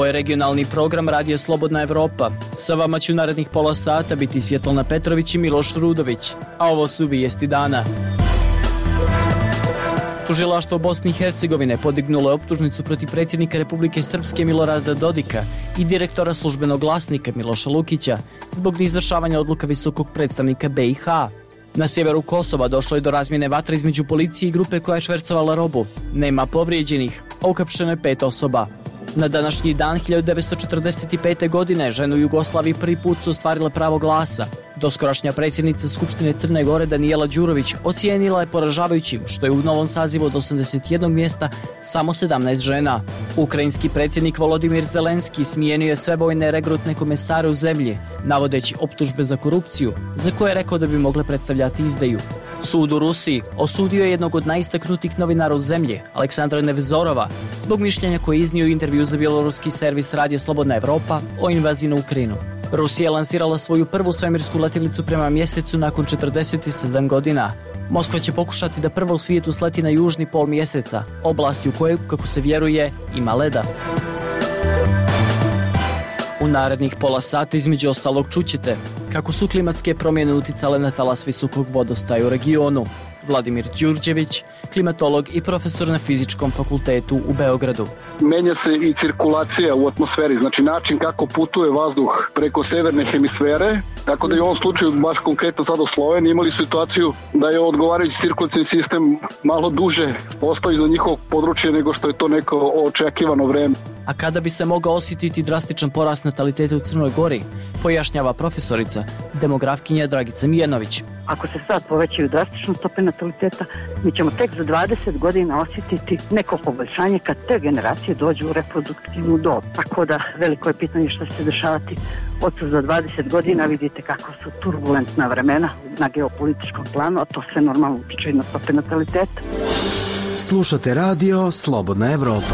je regionalni program Radija Slobodna Evropa. Sa vama će u narednih pola sata biti Svjetlana Petrović i Miloš Rudović, a ovo su vijesti dana. Tužilaštvo Bosne i Hercegovine podignulo je optužnicu protiv predsjednika Republike Srpske Milorada Dodika i direktora službenog glasnika Miloša Lukića zbog neizvršavanja odluka visokog predstavnika BiH. Na sjeveru Kosova došlo je do razmjene vatre između policije i grupe koja je švercovala robu. Nema povrijeđenih, a uhapšeno je 5 osoba. Na današnji dan 1945. godine žene u Jugoslaviji prvi put su ostvarile pravo glasa. Doskorašnja predsjednica Skupštine Crne Gore Danijela Đurović ocijenila je poražavajućim što je u novom sazivu od 81 mjesta samo 17 žena. Ukrajinski predsjednik Volodimir Zelenski smijenio je sve vojne regrutne komesare u zemlji, navodeći optužbe za korupciju, za koje je rekao da bi mogle predstavljati izdaju. Sud u Rusiji osudio je jednog od najistaknutijih novinara u zemlji, Aleksandra Nevzorova, zbog mišljenja koje je iznio u intervju za bjeloruski servis Radija Slobodna Evropa o invaziji na Ukrajinu. Rusija je lansirala svoju prvu svemirsku letjelicu prema mjesecu nakon 47 godina. Moskva će pokušati da prva u svijetu sleti na južni pol mjeseca, oblasti u kojoj, kako se vjeruje, ima leda. U narednih pola sata između ostalog čućete kako su klimatske promjene uticale na talas visokog vodostaja u regionu. Vladimir Đurđević, klimatolog i profesor na Fizičkom fakultetu u Beogradu. Menja se i cirkulacija u atmosferi, znači način kako putuje vazduh preko severne hemisfere, tako da i u ovom slučaju, baš konkretno sada u Sloveniji, imali situaciju da je odgovarajući cirkulacijni sistem malo duže postoji za njihovo područje nego što je to neko očekivano vreme. A kada bi se mogao osjetiti drastičan porast nataliteta u Crnoj Gori, pojašnjava profesorica, demografkinja Dragica Mijanović. Ako se sad povećaju drastično stope nataliteta, mi ćemo tek za 20 godina osjetiti neko poboljšanje kad te generacije dođu u reproduktivnu dob. Tako da veliko je pitanje što će se dešavati od za 20 godina. Vidite kako su turbulentna vremena na geopolitičkom planu, a to sve normalno utiče na stope nataliteta. Slušate radio Slobodna Evropa.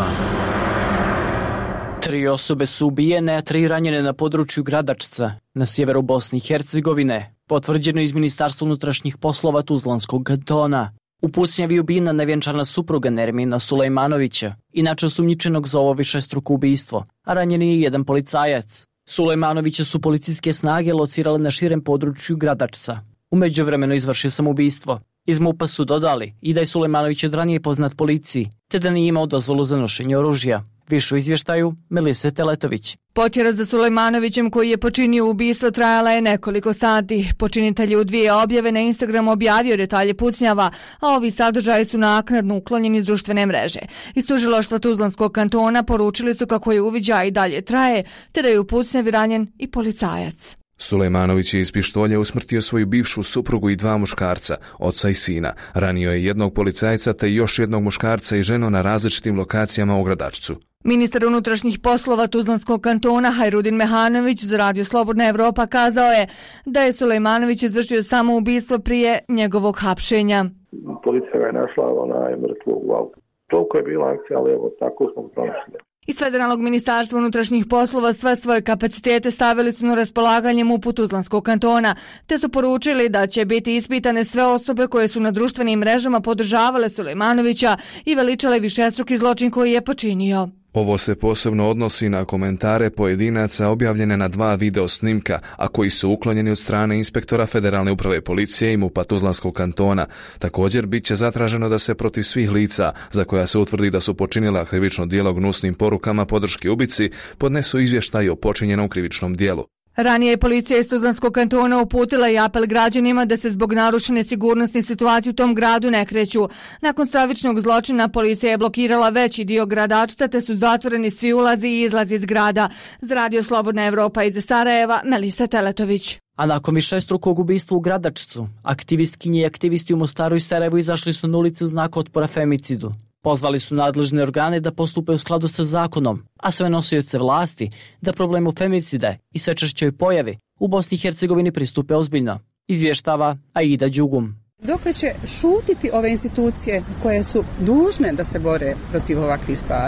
3 osobe su ubijene, a 3 ranjene na području Gradačca, na sjeveru Bosne i Hercegovine, potvrđeno iz Ministarstva unutrašnjih poslova Tuzlanskog kantona. U pucnjavi ubijena nevjenčana supruga Nermina Sulejmanovića, inače osumnjičenog za ovo višestruko ubistvo, a ranjen je jedan policajac. Sulejmanovića su policijske snage locirale na širem području Gradačca. U međuvremenu izvršio samoubistvo. Iz MUP-a su dodali i da je Sulejmanović od ranije poznat policiji, te da nije imao dozvolu za nošenje oružja. Više u izvještaju Melise Teletović. Potjera za Sulejmanovićem koji je počinio ubistvo trajala je nekoliko sati. Počinitelj je u 2 objave na Instagramu objavio detalje pucnjava, a ovi sadržaji su naknadno uklonjeni iz društvene mreže. Iz tužilaštva Tuzlanskog kantona poručili su kako je uviđaj i dalje traje, te da je u pucnjavi ranjen i policajac. Sulejmanović je iz pištolja usmrtio svoju bivšu suprugu i 2 muškarca, oca i sina. Ranio je jednog policajca te još jednog muškarca i ženu na različitim lokacijama u Gradačcu. Ministar unutrašnjih poslova Tuzlanskog kantona Hajrudin Mehanović za Radio Slobodna Evropa kazao je da je Sulejmanović izvršio samoubistvo prije njegovog hapšenja. Policija ga je našla mrtvog u autu. Toliko je bila akcija, ali evo tako smo pronašli. Iz Federalnog ministarstva unutrašnjih poslova sve svoje kapacitete stavili su na raspolaganje MUP-u Tuzlanskog kantona, te su poručili da će biti ispitane sve osobe koje su na društvenim mrežama podržavale Sulejmanovića i veličale višestruki zločin koji je počinio. Ovo se posebno odnosi na komentare pojedinaca objavljene na 2 video snimka, a koji su uklonjeni od strane inspektora Federalne uprave policije i MUP-a Tuzlanskog kantona. Također bit će zatraženo da se protiv svih lica, za koja se utvrdi da su počinila krivično djelo gnusnim porukama podrške ubici, podnesu izvještaj o počinjenom krivičnom djelu. Ranije je policija iz Tuzlanskog kantona uputila i apel građanima da se zbog narušene sigurnosne situacije u tom gradu ne kreću. Nakon stravičnog zločina policija je blokirala veći dio Gradačca te su zatvoreni svi ulazi i izlazi iz grada. Za Radio Slobodna Evropa iz Sarajeva, Melisa Teletović. A nakon višestrukog ubistva u Gradačcu, aktivistkinje i aktivisti u Mostaru i Sarajevu izašli su na ulice u znak otpora femicidu. Pozvali su nadležne organe da postupe u skladu sa zakonom, a sve nosioce vlasti da problemu femicide i sve češćoj pojavi u Bosni i Hercegovini pristupe ozbiljno, izvještava Aida Đugum. Dokle će šutiti ove institucije koje su dužne da se bore protiv ovakvih stvari?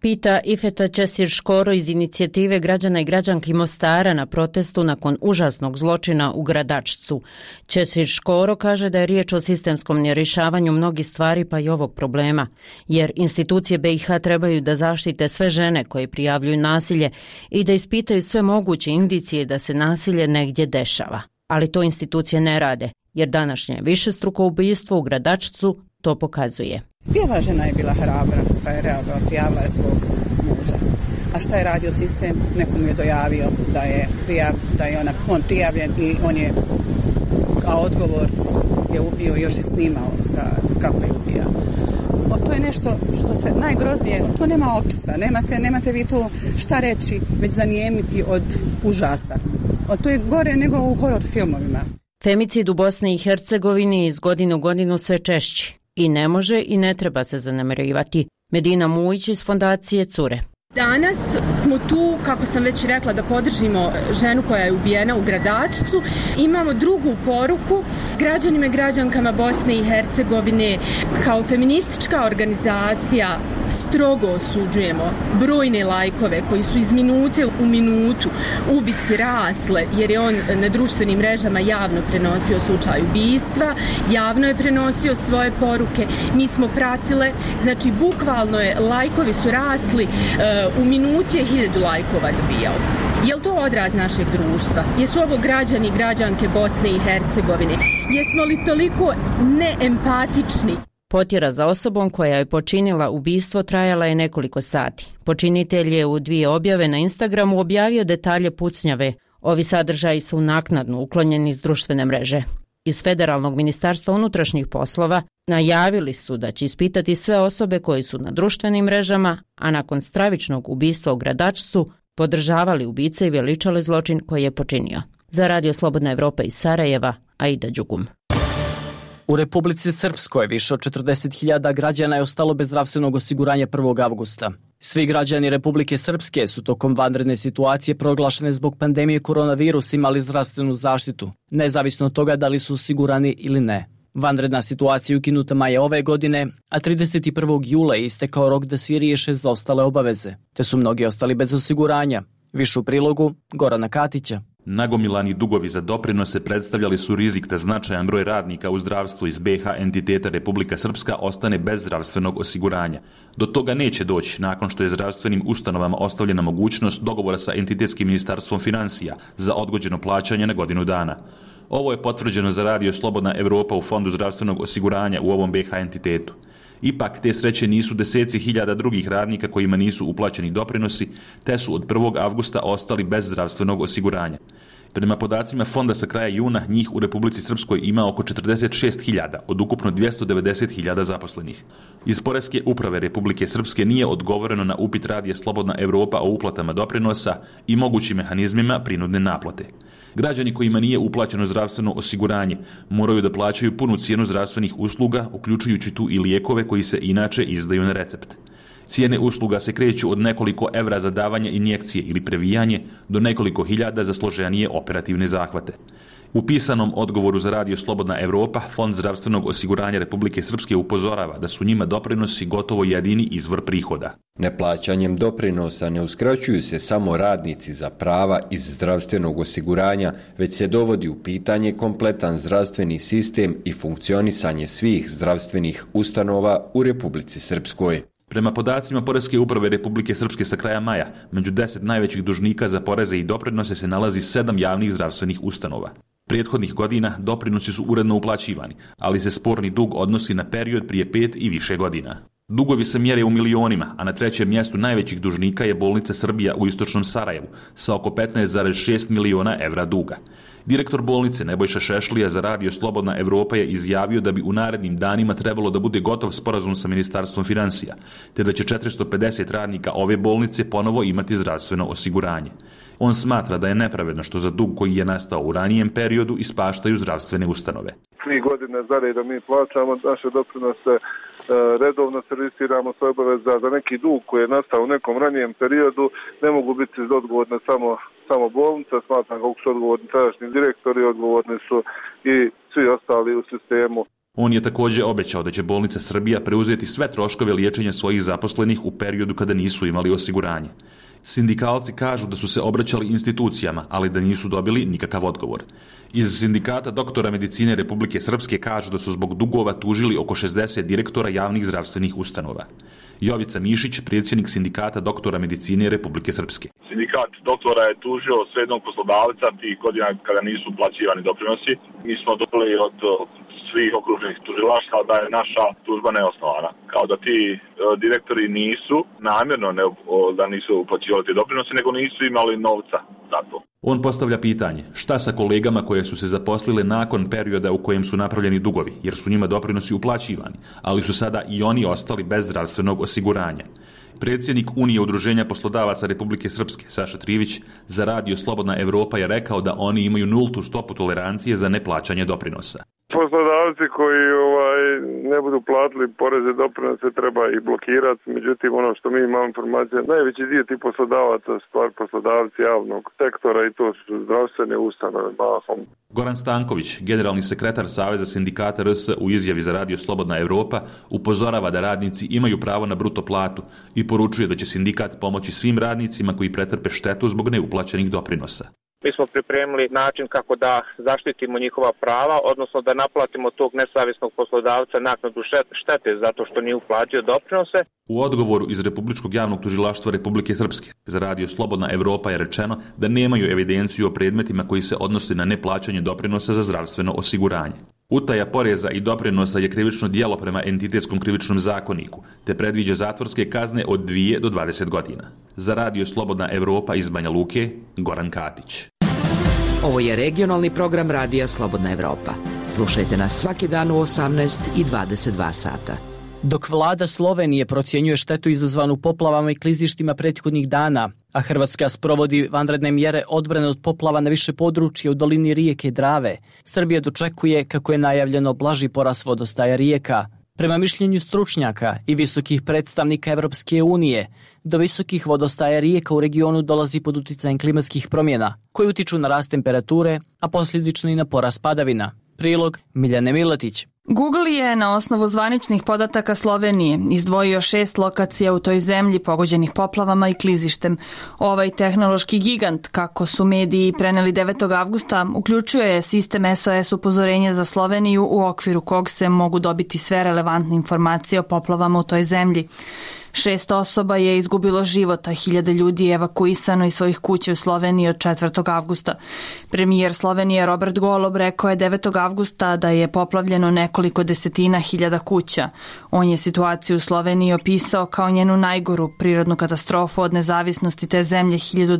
Pita Ifeta Ćesir-Škoro iz inicijative građana i građanki Mostara na protestu nakon užasnog zločina u Gradačcu. Ćesir-Škoro kaže da je riječ o sistemskom nerješavanju mnogih stvari pa i ovog problema, jer institucije BiH trebaju da zaštite sve žene koje prijavljuju nasilje i da ispitaju sve moguće indicije da se nasilje negdje dešava. Ali to institucije ne rade, jer današnje višestruko ubistvo u Gradačcu to pokazuje. I ova žena je bila hrabra, pa je reagovala, prijavila je svog muža. A šta je radio sistem? Nekom je dojavio da je on prijavljen i on je kao odgovor je ubio, još je snimao kako je ubijao. To je nešto što se najgroznije, to nema opisa, nemate vi tu šta reći, već zanijemiti od užasa. To je gore nego u horor filmovima. Femicid u Bosni i Hercegovini iz godine u godinu sve češći. I ne može i ne treba se zanemarivati. Medina Mujić iz fondacije Cure. Danas smo tu, kako sam već rekla, da podržimo ženu koja je ubijena u Gradačcu. Imamo drugu poruku građanima i građankama Bosne i Hercegovine. Kao feministička organizacija strogo osuđujemo brojne lajkove koji su iz minute u minutu ubici rasle, jer je on na društvenim mrežama javno prenosio slučaj ubistva, javno je prenosio svoje poruke. Mi smo pratile, znači bukvalno je, lajkovi su rasli, u minuti je 1000 lajkova dobijao. Je li to odraz našeg društva? Jesu ovo građani i građanke Bosne i Hercegovine? Jesmo li toliko neempatični? Potjera za osobom koja je počinila ubistvo trajala je nekoliko sati. Počinitelj je u 2 objave na Instagramu objavio detalje pucnjave. Ovi sadržaji su naknadno uklonjeni iz društvene mreže. Iz Federalnog ministarstva unutrašnjih poslova najavili su da će ispitati sve osobe koje su na društvenim mrežama, a nakon stravičnog ubistva u Gradačcu podržavali ubice i veličali zločin koji je počinio. Za Radio Slobodna Evropa iz Sarajeva, Aida Đugum. U Republici Srpskoj više od 40.000 građana je ostalo bez zdravstvenog osiguranja 1. avgusta. Svi građani Republike Srpske su tokom vanredne situacije proglašene zbog pandemije koronavirusa imali zdravstvenu zaštitu, nezavisno od toga da li su osigurani ili ne. Vanredna situacija ukinuta maja ove godine, a 31. jula je istekao rok da svi riješe zaostale obaveze, te su mnogi ostali bez osiguranja. Više u prilogu Gorana Katića. Nagomilani dugovi za doprinose predstavljali su rizik da značajan broj radnika u zdravstvu iz BiH entiteta Republika Srpska ostane bez zdravstvenog osiguranja. Do toga neće doći nakon što je zdravstvenim ustanovama ostavljena mogućnost dogovora sa entitetskim ministarstvom financija za odgođeno plaćanje na godinu dana. Ovo je potvrđeno za Radio Slobodna Evropa u Fondu zdravstvenog osiguranja u ovom BiH entitetu. Ipak, te sreće nisu deseci hiljada drugih radnika kojima nisu uplaćeni doprinosi, te su od 1. avgusta ostali bez zdravstvenog osiguranja. Prema podacima fonda sa kraja juna, njih u Republici Srpskoj ima oko 46.000 od ukupno 290.000 zaposlenih. Iz Poreske uprave Republike Srpske nije odgovoreno na upit Radija Slobodna Evropa o uplatama doprinosa i mogućim mehanizmima prinudne naplate. Građani kojima nije uplaćeno zdravstveno osiguranje moraju da plaćaju punu cijenu zdravstvenih usluga, uključujući tu i lijekove koji se inače izdaju na recept. Cijene usluga se kreću od nekoliko evra za davanje injekcije ili previjanje do nekoliko hiljada za složenije operativne zahvate. U pisanom odgovoru za Radio Slobodna Evropa, Fond zdravstvenog osiguranja Republike Srpske upozorava da su njima doprinosi gotovo jedini izvor prihoda. Neplaćanjem doprinosa ne uskraćuju se samo radnici za prava iz zdravstvenog osiguranja, već se dovodi u pitanje kompletan zdravstveni sistem i funkcionisanje svih zdravstvenih ustanova u Republici Srpskoj. Prema podacima Poreske uprave Republike Srpske sa kraja maja, među 10 najvećih dužnika za poreze i doprinose se nalazi 7 javnih zdravstvenih ustanova. Prethodnih godina doprinosi su uredno uplaćivani, ali se sporni dug odnosi na period prije 5 i više godina. Dugovi se mjere u milionima, a na 3. mjestu najvećih dužnika je bolnica Srbija u istočnom Sarajevu sa oko 15,6 miliona evra duga. Direktor bolnice Nebojša Šešlija za Radio Slobodna Evropa je izjavio da bi u narednim danima trebalo da bude gotov sporazum sa Ministarstvom financija, te da će 450 radnika ove bolnice ponovo imati zdravstveno osiguranje. On smatra da je nepravedno što za dug koji je nastao u ranijem periodu ispaštaju zdravstvene ustanove. 3 godine za redom mi plaćamo naše doprinose, redovno servisiramo svoje obaveze za neki dug koji je nastao u nekom ranijem periodu. Ne mogu biti odgovorne samo bolnica, smatram kako su odgovorni tadašnji direktori, odgovorni su i svi ostali u sistemu. On je također obećao da će bolnica Srbija preuzeti sve troškove liječenja svojih zaposlenih u periodu kada nisu imali osiguranje. Sindikalci kažu da su se obraćali institucijama, ali da nisu dobili nikakav odgovor. Iz Sindikata doktora medicine Republike Srpske kažu da su zbog dugova tužili oko 60 direktora javnih zdravstvenih ustanova. Jovica Mišić, predsjednik Sindikata doktora medicine Republike Srpske. Sindikat doktora je tužio srednog poslodavca tih godina kada nisu uplaćivani doprinosi. Mi smo dobili od svih okružnih tužilaštva da je naša tužba neosnovana. Kao da ti direktori nisu namjerno da nisu uplaćivali te doprinose, nego nisu imali novca za to. On postavlja pitanje, šta sa kolegama koje su se zaposlile nakon perioda u kojem su napravljeni dugovi, jer su njima doprinosi uplaćivani, ali su sada i oni ostali bez zdravstvenog osiguranja. Predsjednik Unije udruženja poslodavaca Republike Srpske, Saša Trivić, za Radio Slobodna Evropa je rekao da oni imaju nultu stopu tolerancije za neplaćanje doprinosa. Poslodavci koji ne budu platili poreze doprinose treba i blokirati, međutim ono što mi imamo informacije, najveći dio tih poslodavaca stvar poslodavci javnog sektora i to su zdravstvene ustanove mahom. Goran Stanković, generalni sekretar Saveza sindikata RS u izjavi za Radio Slobodna Evropa, upozorava da radnici imaju pravo na bruto platu i poručuje da će sindikat pomoći svim radnicima koji pretrpe štetu zbog neuplaćenih doprinosa. Mi smo pripremili način kako da zaštitimo njihova prava, odnosno da naplatimo tog nesavjesnog poslodavca naknadu štete zato što nije uplatio doprinose. U odgovoru iz Republičkog javnog tužilaštva Republike Srpske za Radio Slobodna Evropa je rečeno da nemaju evidenciju o predmetima koji se odnose na neplaćanje doprinosa za zdravstveno osiguranje. Utaja poreza i doprinosa je krivično djelo prema entitetskom krivičnom zakoniku, te predviđa zatvorske kazne od 2 do 20 godina. Za Radio Slobodna Evropa iz Banja Luke, Goran Katić. Ovo je regionalni program Radija Slobodna Evropa. Slušajte nas svaki dan u 18 i 22 sata. Dok vlada Slovenije procjenjuje štetu izazvanu poplavama i klizištima prethodnih dana, a Hrvatska sprovodi vanredne mjere odbrane od poplava na više područja u dolini rijeke Drave, Srbija dočekuje, kako je najavljeno, blaži porast vodostaja rijeka. Prema mišljenju stručnjaka i visokih predstavnika Evropske unije, do visokih vodostaja rijeka u regionu dolazi pod uticajem klimatskih promjena, koje utiču na rast temperature, a posljedično i na porast padavina. Prilog Miljane Miletić. Google je na osnovu zvaničnih podataka Slovenije izdvojio 6 lokacija u toj zemlji pogođenih poplavama i klizištem. Ovaj tehnološki gigant, kako su mediji preneli 9. avgusta, uključuje sistem SOS upozorenja za Sloveniju u okviru kog se mogu dobiti sve relevantne informacije o poplavama u toj zemlji. 6 osoba je izgubilo život, a 1000 ljudi je evakuisano iz svojih kuća u Sloveniji od 4. avgusta. Premijer Slovenije Robert Golob rekao je 9. avgusta da je poplavljeno nekoliko desetina hiljada kuća. On je situaciju u Sloveniji opisao kao njenu najgoru prirodnu katastrofu od nezavisnosti te zemlje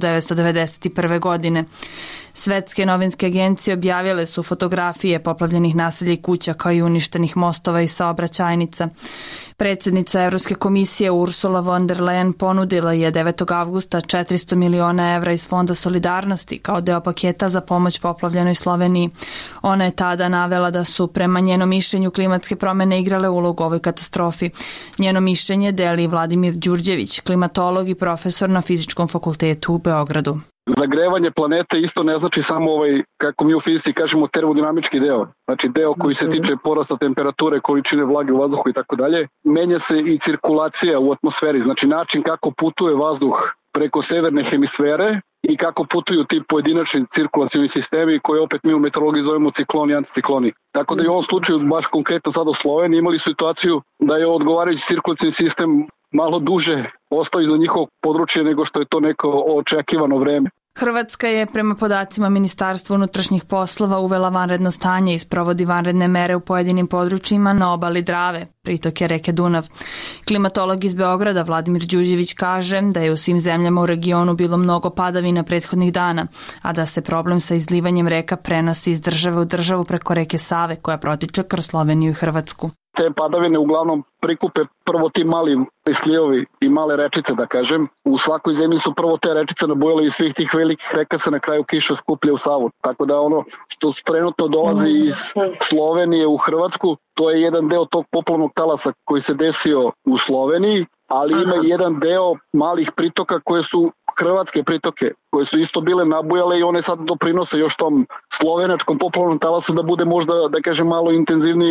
1991. godine. Svetske novinske agencije objavile su fotografije poplavljenih naselja i kuća kao i uništenih mostova i saobraćajnica. Predsjednica Evropske komisije Ursula von der Leyen ponudila je 9. avgusta 400 miliona evra iz Fonda solidarnosti kao deo paketa za pomoć poplavljenoj Sloveniji. Ona je tada navela da su prema njenom mišljenju klimatske promjene igrale ulogu u ovoj katastrofi. Njeno mišljenje deli Vladimir Đurđević, klimatolog i profesor na Fizičkom fakultetu u Beogradu. Zagrevanje planete isto ne znači samo kako mi u fizici kažemo, termodinamički deo. Znači deo koji se tiče porasta temperature, količine vlage u vazduhu i tako dalje. Menja se i cirkulacija u atmosferi, znači način kako putuje vazduh preko severne hemisfere i kako putuju ti pojedinačni cirkulacioni sistemi koje opet mi u meteorologiji zovemo cikloni i anticikloni. Tako da i u ovom slučaju, baš konkretno sad u Sloveniji, imali situaciju da je odgovarajući cirkulacioni sistem malo duže ostao iza njihovog područja nego što je to neko očekivano vreme. Hrvatska je prema podacima Ministarstva unutrašnjih poslova uvela vanredno stanje i sprovodi vanredne mere u pojedinim područjima na obali Drave, pritoke reke Dunav. Klimatolog iz Beograda Vladimir Đurđević kaže da je u svim zemljama u regionu bilo mnogo padavina prethodnih dana, a da se problem sa izlivanjem reka prenosi iz države u državu preko reke Save koja protiče kroz Sloveniju i Hrvatsku. Te padavine uglavnom prikupe prvo ti mali slijevi i male rečice, da kažem. U svakoj zemlji su prvo te rečice nabujale i svih tih velikih reka se na kraju kiša skuplja u Savu. Tako da ono što trenutno dolazi iz Slovenije u Hrvatsku, to je jedan deo tog poplavnog talasa koji se desio u Sloveniji, ali ima i jedan deo malih pritoka koje su hrvatske pritoke, koje su isto bile nabujale i one sad doprinose još tom slovenačkom poplavnom talasu da bude možda, da kažem, malo intenzivniji.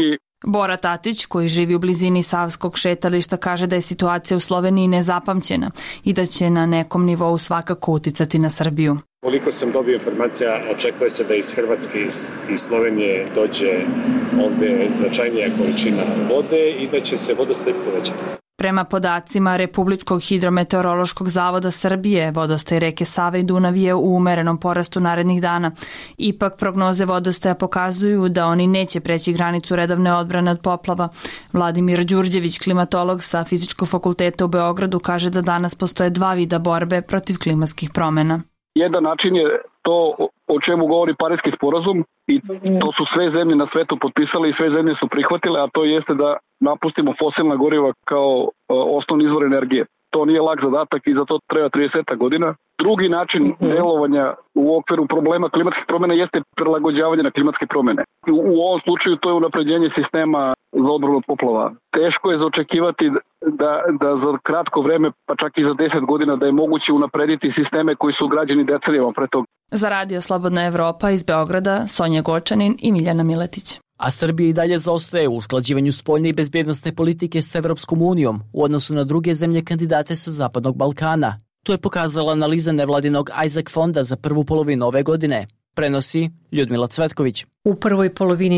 Bora Tatić, koji živi u blizini Savskog šetališta, kaže da je situacija u Sloveniji nezapamćena i da će na nekom nivou svakako uticati na Srbiju. Koliko sam dobio informacija, očekuje se da iz Hrvatske i Slovenije dođe ovde značajnija količina vode i da će se vodostaj povećati. Prema podacima Republičkog hidrometeorološkog zavoda Srbije, vodostaj reke Save i Dunav je u umerenom porastu narednih dana. Ipak prognoze vodostaja pokazuju da oni neće preći granicu redovne odbrane od poplava. Vladimir Đurđević, klimatolog sa Fizičkog fakulteta u Beogradu, kaže da danas postoje dva vida borbe protiv klimatskih promjena. Jedan način je to o čemu govori Pariski sporazum i to su sve zemlje na svetu potpisale i sve zemlje su prihvatile, a to jeste da napustimo fosilna goriva kao osnovni izvor energije. To nije lak zadatak i za to treba 30 godina. Drugi način delovanja u okviru problema klimatskih promjena jeste prilagođavanje na klimatske promjene. U ovom slučaju to je unapređenje sistema za odbranu od poplava. Teško je zaočekivati da za kratko vreme, pa čak i za 10 godina, da je moguće unaprediti sisteme koji su građeni decenijama pre toga. Za Radio Slobodna Evropa iz Beograda, Sonja Gočanin i Miljana Miletić. A Srbija i dalje zaostaje u usklađivanju spoljne i bezbjednosne politike s Evropskom unijom u odnosu na druge zemlje kandidate sa Zapadnog Balkana. To je pokazala analiza nevladinog Isaac fonda za prvu polovinu ove godine. Prenosi Ljudmila Cvetković. U prvoj polovini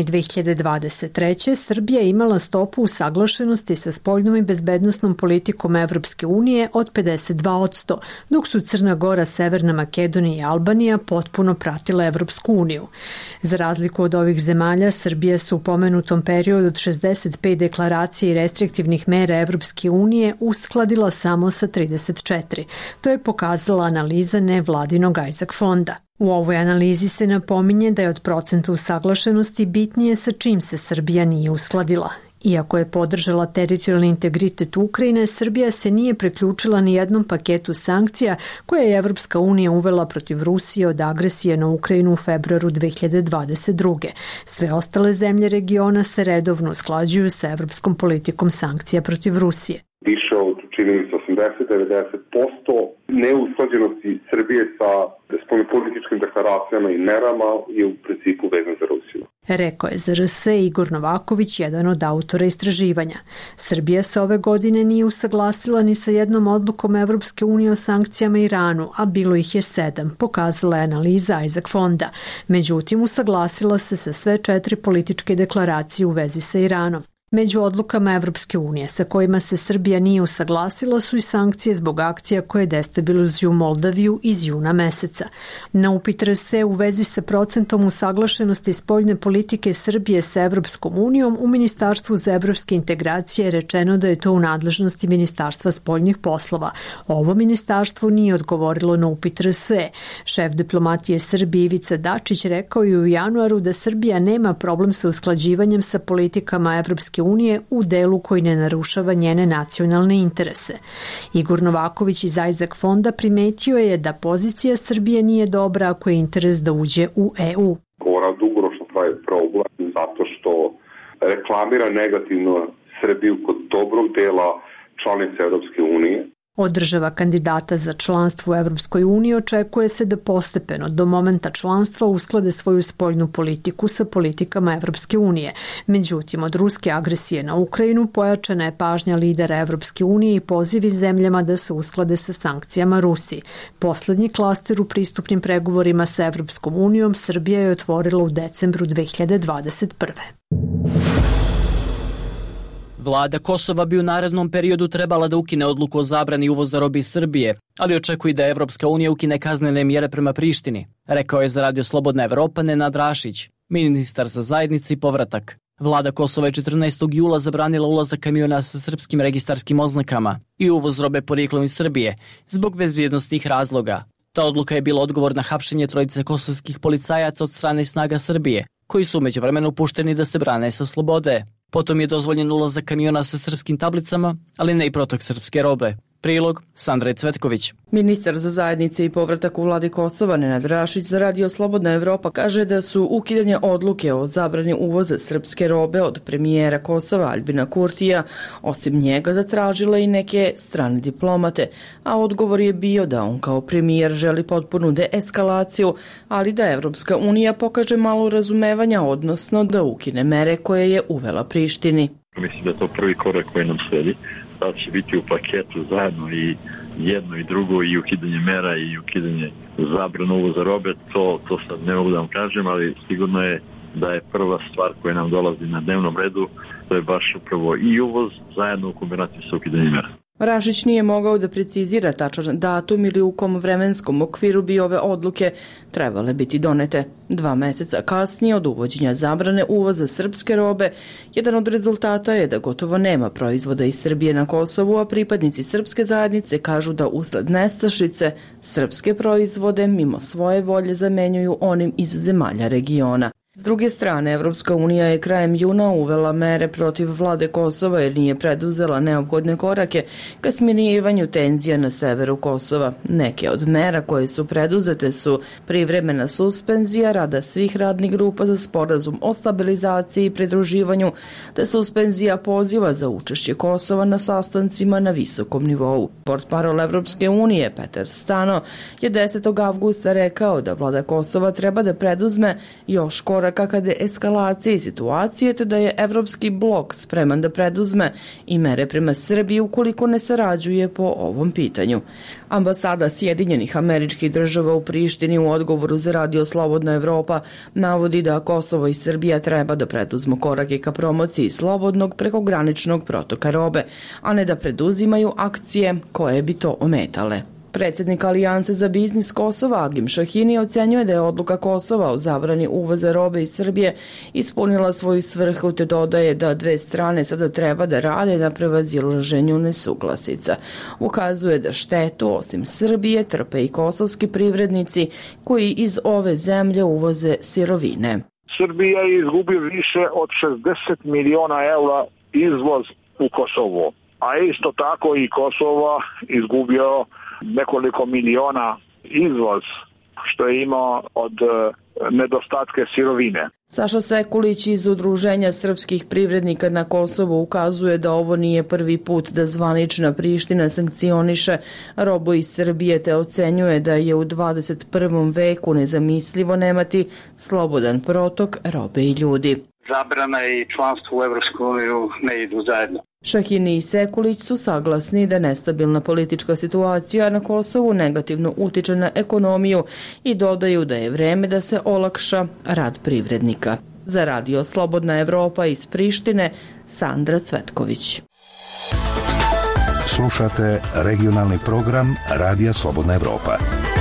2023. Srbija je imala stopu usaglašenosti sa spoljnom i bezbednosnom politikom Evropske unije od 52%, dok su Crna Gora, Severna Makedonija i Albanija potpuno pratile Evropsku uniju. Za razliku od ovih zemalja, Srbija se u pomenutom periodu od 65 deklaracija i restriktivnih mera Evropske unije uskladila samo sa 34. To je pokazala analiza nevladinog Isaac fonda. U ovoj analizi se napominje da je od procenta usaglašenosti bitnije sa čim se Srbija nije uskladila. Iako je podržala teritorijalni integritet Ukrajine, Srbija se nije priključila ni jednom paketu sankcija koje je Evropska unija uvela protiv Rusije od agresije na Ukrajinu u februaru 2022. Sve ostale zemlje regiona se redovno usklađuju sa evropskom politikom sankcija protiv Rusije. Više od, čini mi se, 80-90% neusklađenosti Srbije sa spoljnopolitičkim deklaracijama i merama je u principu vezan za Rusiju. Rekao je za RS Igor Novaković, jedan od autora istraživanja. Srbija se ove godine nije usaglasila ni sa jednom odlukom Evropske unije o sankcijama Iranu, a bilo ih je 7, pokazala je analiza Isaac fonda. Međutim, usaglasila se sa sve 4 političke deklaracije u vezi sa Iranom. Među odlukama Evropske unije sa kojima se Srbija nije usaglasila su i sankcije zbog akcija koje destabilizuju Moldaviju iz juna meseca. Na upit RS u vezi sa procentom usaglašenosti spoljne politike Srbije sa Evropskom unijom u Ministarstvu za evropske integracije je rečeno da je to u nadležnosti Ministarstva spoljnih poslova. Ovo ministarstvo nije odgovorilo na upit RS. Šef diplomatije Srbije Ivica Dačić rekao je u januaru da Srbija nema problem sa usklađivanjem sa politikama Evropske unije u delu koji ne narušava njene nacionalne interese. Igor Novaković iz Isaac fonda primetio je da pozicija Srbije nije dobra ako je interes da uđe u EU. Ona dugoročno pravi problem zato što reklamira negativno Srbiju kod dobrog dela članice Evropske unije. Od država kandidata za članstvo u Evropskoj uniji očekuje se da postepeno do momenta članstva usklade svoju spoljnu politiku sa politikama Evropske unije. Međutim, od ruske agresije na Ukrajinu pojačana je pažnja lidera Evropske unije i pozivi zemljama da se usklade sa sankcijama Rusiji. Poslednji klaster u pristupnim pregovorima sa Evropskom unijom Srbija je otvorila u decembru 2021. Vlada Kosova bi u narednom periodu trebala da ukine odluku o zabrani uvoza robe iz Srbije, ali očekuje da Evropska unija ukine kaznene mjere prema Prištini, rekao je za Radio Slobodna Evropa Nenad Rašić, ministar za zajednice i povratak. Vlada Kosova je 14. jula zabranila ulazak kamiona sa srpskim registarskim oznakama i uvoz robe porijeklom iz Srbije zbog bezbjednosnih razloga. Ta odluka je bila odgovor na hapšenje trojice kosovskih policajaca od strane snaga Srbije, koji su umeđuvremenu pušteni da se brane sa slobode. Potom je dozvoljen ulazak kamiona sa srpskim tablicama, ali ne i protok srpske robe. Prilog Sandra Cvetković. Ministar za zajednice i povratak u vladi Kosova Nenad Rašić za Radio Slobodna Evropa kaže da su ukidanje odluke o zabrani uvoza srpske robe od premijera Kosova Aljbina Kurtija osim njega zatražile i neke strane diplomate, a odgovor je bio da on kao premijer želi potpunu deeskalaciju, ali da Evropska unija pokaže malo razumevanja, odnosno da ukine mere koje je uvela Prištini. Mislim da je to prvi korak koji nam sledi. Da će biti u paketu zajedno i jedno i drugo, i ukidanje mera i ukidanje zabrane uvoza robe. To sad ne mogu da vam kažem, ali sigurno je da je prva stvar koja nam dolazi na dnevnom redu, to je baš upravo i uvoz zajedno u kombinaciji sa ukidanjem mera. Rašić nije mogao da precizira tačan datum ili u kom vremenskom okviru bi ove odluke trebale biti donete. 2 meseca kasnije od uvođenja zabrane uvoza srpske robe, jedan od rezultata je da gotovo nema proizvoda iz Srbije na Kosovu, a pripadnici srpske zajednice kažu da usled nestašice srpske proizvode mimo svoje volje zamenjuju onim iz zemalja regiona. S druge strane, Evropska unija je krajem juna uvela mere protiv vlade Kosova jer nije preduzela neophodne korake ka smirivanju tenzija na severu Kosova. Neke od mera koje su preduzete su privremena suspenzija rada svih radnih grupa za sporazum o stabilizaciji i pridruživanju, te suspenzija poziva za učešće Kosova na sastancima na visokom nivou. Portparol Evropske unije Petar Stano je 10. avgusta rekao da vlada Kosova treba da preduzme još koraka ka deeskalaciji situacije, te da je Evropski blok spreman da preduzme i mere prema Srbiji ukoliko ne sarađuje po ovom pitanju. Ambasada Sjedinjenih Američkih Država u Prištini u odgovoru za Radio Slobodna Evropa navodi da Kosovo i Srbija treba da preduzmu korake ka promociji slobodnog prekograničnog protoka robe, a ne da preduzimaju akcije koje bi to ometale. Predsjednik Alijanse za biznis Kosova Agim Šahini ocenjuje da je odluka Kosova o zabrani uvoza robe iz Srbije ispunila svoju svrhu, te dodaje da dve strane sada treba da rade na prevazilaženju nesuglasica. Ukazuje da štetu osim Srbije trpe i kosovski privrednici koji iz ove zemlje uvoze sirovine. Srbija je izgubio više od 60 miliona eura izvoz u Kosovo, a isto tako i Kosovo izgubio nekoliko miliona izvoz što je imao od nedostatke sirovine. Saša Sekulić iz Udruženja srpskih privrednika na Kosovu ukazuje da ovo nije prvi put da zvanična Priština sankcioniše robu iz Srbije, te ocenjuje da je u 21. veku nezamislivo nemati slobodan protok robe i ljudi. Zabrana i članstvo u EU ne idu zajedno. Šahini i Sekulić su saglasni da nestabilna politička situacija na Kosovu negativno utiče na ekonomiju i dodaju da je vreme da se olakša rad privrednika. Za Radio Slobodna Evropa iz Prištine, Sandra Cvetković. Slušate regionalni program Radija Slobodna Evropa.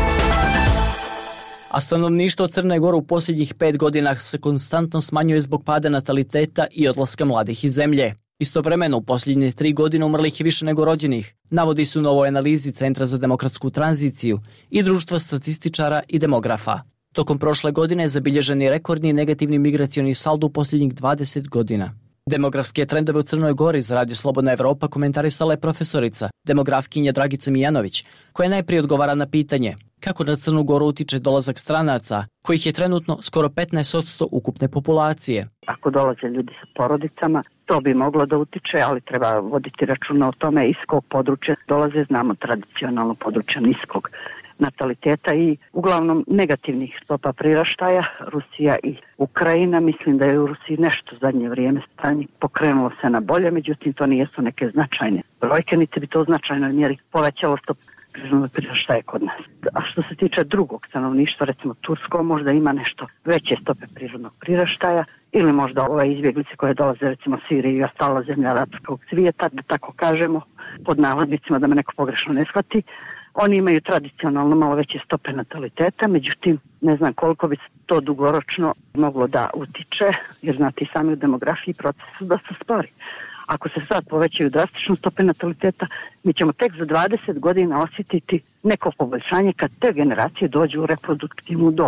A stanovništvo Crne Gore u posljednjih 5 godina se konstantno smanjuje zbog pada nataliteta i odlaska mladih iz zemlje. Istovremeno, u posljednje 3 godine umrlih je više nego rođenih, navodi se u novoj analizi Centra za demokratsku tranziciju i Društva statističara i demografa. Tokom prošle godine zabilježen je rekordni negativni migracioni saldo u posljednjih 20 godina. Demografske trendove u Crnoj Gori za Radio Slobodna Evropa komentarisala je profesorica, demografkinja Dragica Mijanović, koja najprije odgovara na pitanje kako na Crnu Goru utiče dolazak stranaca, kojih je trenutno skoro 15% ukupne populacije. Ako dolaze ljudi sa porodicama, to bi moglo da utiče, ali treba voditi računa o tome iz kog područja dolaze, znamo tradicionalno područja niskog nataliteta i uglavnom negativnih stopa priraštaja, Rusija i Ukrajina. Mislim da je u Rusiji nešto zadnje vrijeme stanje pokrenulo se na bolje, međutim to nijesu neke značajne brojke, niti bi to u značajnoj mjeri povećalo stopu priraštaja kod nas. A što se tiče drugog stanovništva, recimo Tursko, možda ima nešto veće stope prirodnog priraštaja ili možda ove izbjeglice koje dolaze recimo Sirije i ostala zemlja arapskog svijeta, da tako kažemo, pod navodnicima, da me neko pogrešno ne shvati. Oni imaju tradicionalno malo veće stope nataliteta, međutim ne znam koliko bi to dugoročno moglo da utiče, jer znate i sami u demografiji procesu da se spori. Ako se sad povećaju drastično stope nataliteta, mi ćemo tek za 20 godina osjetiti neko poboljšanje kad te generacije dođu u reproduktivnu dob.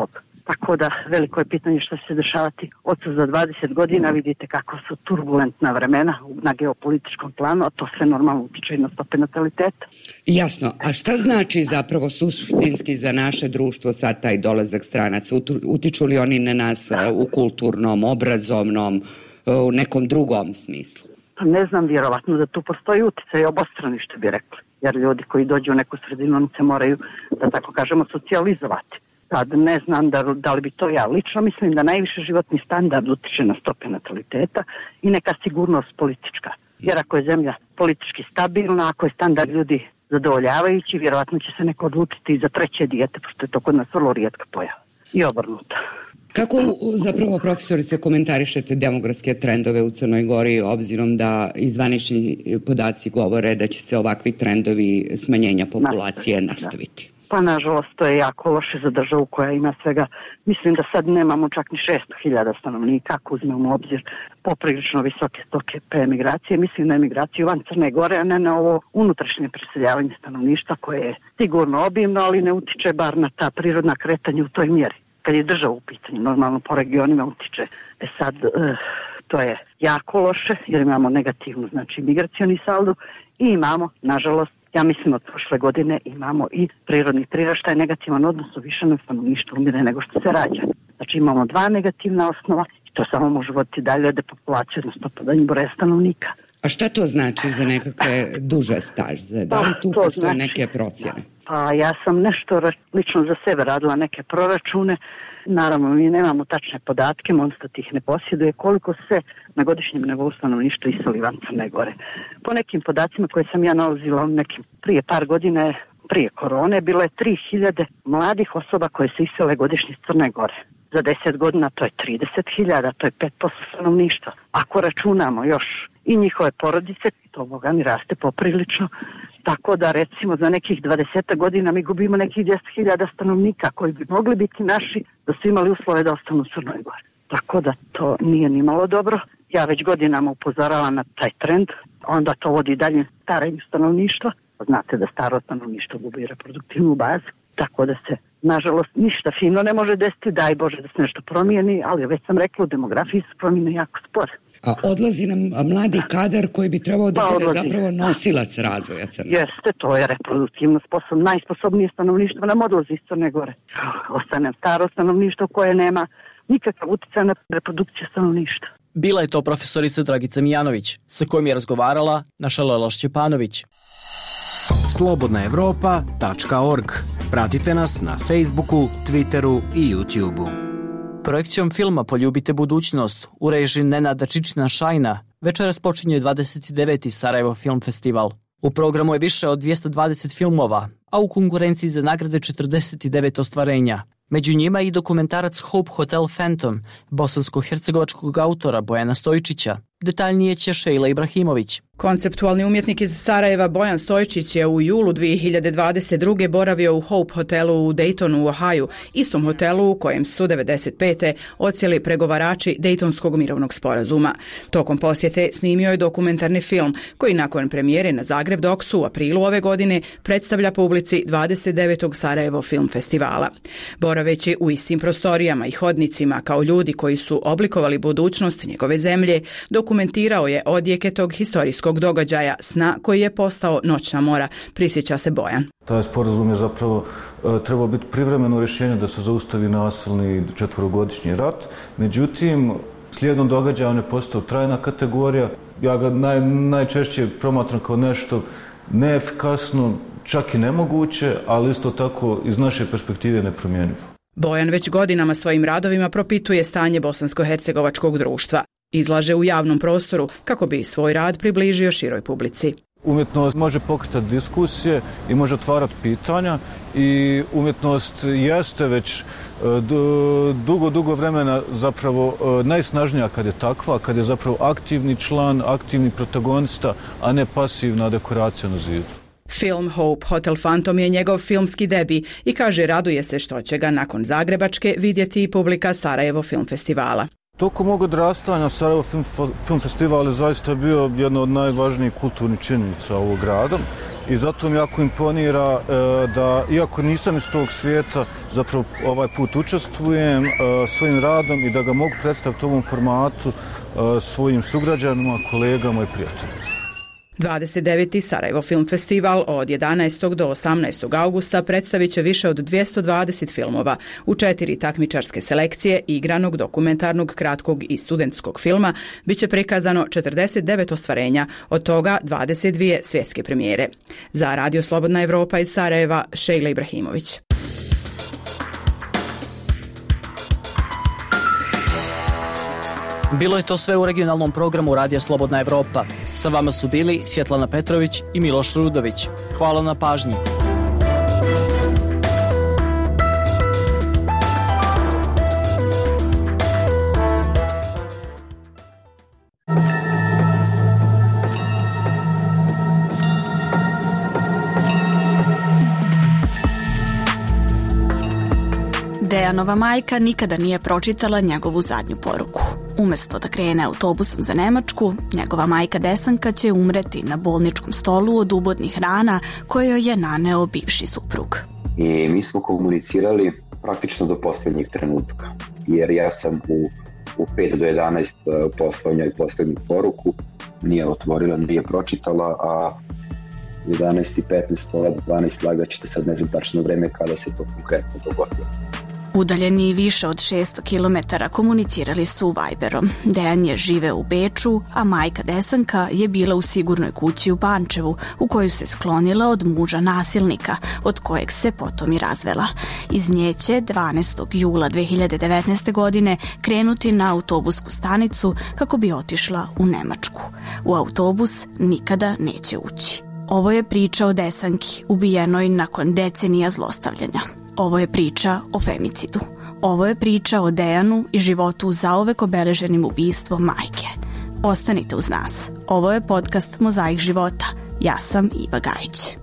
Tako da veliko je pitanje što će se dešavati od za 20 godina. Vidite kako su turbulentna vremena na geopolitičkom planu, a to sve normalno utiče i na stope nataliteta. Jasno, a šta znači zapravo suštinski za naše društvo sad taj dolazak stranaca? Utiču li oni na nas u kulturnom, obrazovnom, u nekom drugom smislu? Ne znam, vjerovatno da tu postoji uticaj obostrani, što bi rekli. Jer ljudi koji dođu u neku sredinu, oni se moraju, da tako kažemo, socijalizovati. Sad ne znam da li bi to ja. Lično mislim da najviše životni standard utiče na stope nataliteta i neka sigurnost politička. Jer ako je zemlja politički stabilna, ako je standard ljudi zadovoljavajući, vjerovatno će se neko odlučiti i za treće dijete, pošto je to kod nas vrlo rijetka pojava. I obrnuto. Kako zapravo, profesorice, komentarišete demografske trendove u Crnoj Gori, obzirom da zvanični podaci govore da će se ovakvi trendovi smanjenja populacije nastaviti? Pa nažalost to je jako loše za državu koja ima svega, mislim da sad nemamo čak ni 600.000 stanovnika, ako uzmemo u obzir poprilično visoke stope emigracije. Mislim na emigraciju van Crne Gore, a ne na ovo unutrašnje preseljavanje stanovništva koje je sigurno obimno, ali ne utiče bar na ta prirodna kretanja u toj mjeri. Kad je država u pitanju, normalno po regionima utiče. Sad to je jako loše jer imamo negativnu, znači migracioni saldo i imamo, nažalost, ja mislim od prošle godine imamo i prirodni priraštaj, negativan odnos u višanom stanovništvu umire nego što se rađa. Znači imamo dva negativna osnova i to samo može voditi dalje depopulaciju, odnosno popadanje broja stanovnika. A šta to znači za nekakve duže staže? Da li tu postoje neke procjene? Pa ja sam nešto lično za sebe radila neke proračune. Naravno, mi nemamo tačne podatke, Monstat ih ne posjeduje, koliko se na godišnjem nivou stanovništva iseli van Crne Gore. Po nekim podacima koje sam ja nalazila nekim prije par godine, prije korone, bilo je 3.000 mladih osoba koje se isele godišnje iz Crne Gore. Za 10 godina to je 30.000, to je 5% stanovništva. Ako računamo još i njihove porodice, to Boga mi raste poprilično. Tako da recimo za nekih 20 godina mi gubimo nekih 10.000 stanovnika koji bi mogli biti naši da su imali uslove da ostanu u Crnoj Gori. Tako da to nije ni malo dobro. Ja već godinama upozoravam na taj trend, onda to vodi dalje starenju stanovništva. Znate da staro stanovništvo gubi reproduktivnu bazu, tako da se nažalost ništa fino ne može desiti, daj Bože da se nešto promijeni, ali već sam rekla, u demografiji su promjene jako spore. A odlazi nam mladi kadar koji bi trebao da bude zapravo nosilac razvoja Crne Gore. Jeste, to je reproduktivno sposobno, najsposobnije stanovništvo nam odlazi iz Crne Gore. Ostane staro stanovništvo koje nema nikakav utjecaj na reprodukciju stanovništva. Bila je to profesorica Dragica Mijanović, sa kojom je razgovarala naša Lela Šćepanović. slobodnaevropa.org. Pratite nas na Facebooku, Twitteru i YouTubeu. Projekcijom filma Poljubite budućnost u režiji Nenada Čičina Šajna večeras počinje 29. Sarajevo Film Festival. U programu je više od 220 filmova, a u konkurenciji za nagrade 49 ostvarenja. Među njima i dokumentarac Hope Hotel Phantom, bosansko-hercegovačkog autora Bojana Stojčića. Detaljnije će Šejla Ibrahimović. Konceptualni umjetnik iz Sarajeva Bojan Stojčić je u julu 2022. boravio u Hope hotelu u Daytonu u Ohaju, istom hotelu u kojem su 1995. odsjeli pregovarači Dejtonskog mirovnog sporazuma. Tokom posjete snimio je dokumentarni film koji nakon premijere na Zagreb Doksu u aprilu ove godine predstavlja publici 29. Sarajevo Film Festivala. Boraveći u istim prostorijama i hodnicima kao ljudi koji su oblikovali budućnost njegove zemlje, dokumentirao je odjeke tog historijskog događaja, sna koji je postao noćna mora, prisjeća se Bojan. Taj sporazum je zapravo trebao biti privremeno rješenje da se zaustavi nasilni 4-godišnji rat. Međutim, slijedom događaja on je postao trajna kategorija. Ja ga najčešće promatram kao nešto neefikasno, čak i nemoguće, ali isto tako iz naše perspektive nepromjenjivo. Bojan već godinama svojim radovima propituje stanje bosansko-hercegovačkog društva. Izlaže u javnom prostoru kako bi svoj rad približio široj publici. Umjetnost može pokretati diskusije i može otvarati pitanja i umjetnost jeste već dugo vremena zapravo najsnažnija kad je takva, kad je zapravo aktivni član, aktivni protagonista, a ne pasivna dekoracija na zidu. Film Hope Hotel Phantom je njegov filmski debi i kaže raduje se što će ga nakon zagrebačke vidjeti i publika Sarajevo Film Festivala. Tokom mog odrastanja Sarajevo Film Festival je zaista bio jedna od najvažnijih kulturnih činjenica ovog grada i zato mi jako imponira da, iako nisam iz tog svijeta, zapravo ovaj put učestvujem svojim radom i da ga mogu predstaviti u ovom formatu svojim sugrađanima, kolegama i prijateljima. 29. Sarajevo Film Festival od 11. do 18. augusta predstavit će više od 220 filmova u 4 takmičarske selekcije igranog, dokumentarnog, kratkog i studentskog filma. Biće prikazano 49 ostvarenja, od toga 22 svjetske premijere. Za Radio Slobodna Evropa iz Sarajeva, Šejla Ibrahimović. Bilo je to sve u regionalnom programu Radija Slobodna Evropa. Sa vama su bili Svjetlana Petrović i Miloš Rudović. Hvala na pažnji. Dejanova majka nikada nije pročitala njegovu zadnju poruku. Umesto da krene autobusom za Nemačku, njegova majka Desanka će umreti na bolničkom stolu od ubodnih rana koje joj je naneo bivši suprug. I mi smo komunicirali praktično do posljednjih trenutka, jer ja sam u 5 do 11 poslao njoj posljednju poruku, nije otvorila, nije pročitala, a 11:15, pola do 12 lagaće, sad ne znam tačno vreme kada se to konkretno dogodilo. Udaljeni više od 600 km komunicirali su Viberom. Dejan je živeo u Beču, a majka Desanka je bila u sigurnoj kući u Pančevu, u koju se sklonila od muža nasilnika, od kojeg se potom i razvela. Iz nje će 12. jula 2019. godine krenuti na autobusku stanicu kako bi otišla u Nemačku. U autobus nikada neće ući. Ovo je priča o Desanki, ubijenoj nakon decenija zlostavljanja. Ovo je priča o femicidu. Ovo je priča o Dejanu i životu zauvek obeleženim ubistvom majke. Ostanite uz nas. Ovo je podcast Mozaik života. Ja sam Iva Gajić.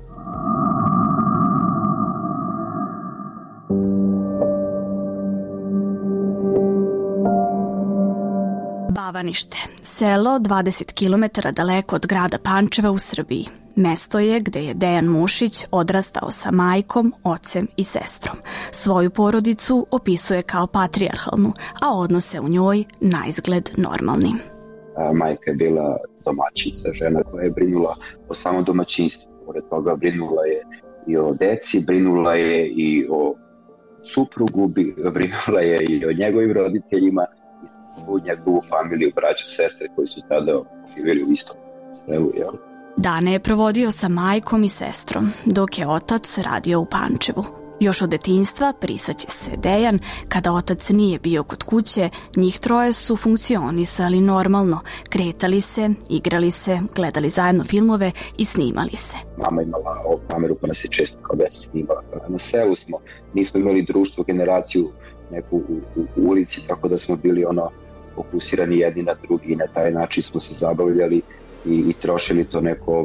Bavanište, selo 20 km daleko od grada Pančeva u Srbiji. Mesto je gde je Dejan Mušić odrastao sa majkom, ocem i sestrom. Svoju porodicu opisuje kao patrijarhalnu, a odnose u njoj naizgled normalnim. Majka je bila domaćica, žena koja je brinula o samom domaćinstvu. Pored toga brinula je i o deci, brinula je i o suprugu, brinula je i o njegovim roditeljima i svu njegovu familiju, braću, sestre koji su tada živjeli u istom selu, jel? Dane je provodio sa majkom i sestrom, dok je otac radio u Pančevu. Još od detinjstva prisaće se Dejan, kada otac nije bio kod kuće, njih troje su funkcionisali normalno, kretali se, igrali se, gledali zajedno filmove i snimali se. Mama imala ovu kameru pa nas je često kao decu snimala. Na selu smo, nismo imali društvo, generaciju neku u ulici, tako da smo bili fokusirani jedni na drugi i na taj način smo se zabavljali i trošili to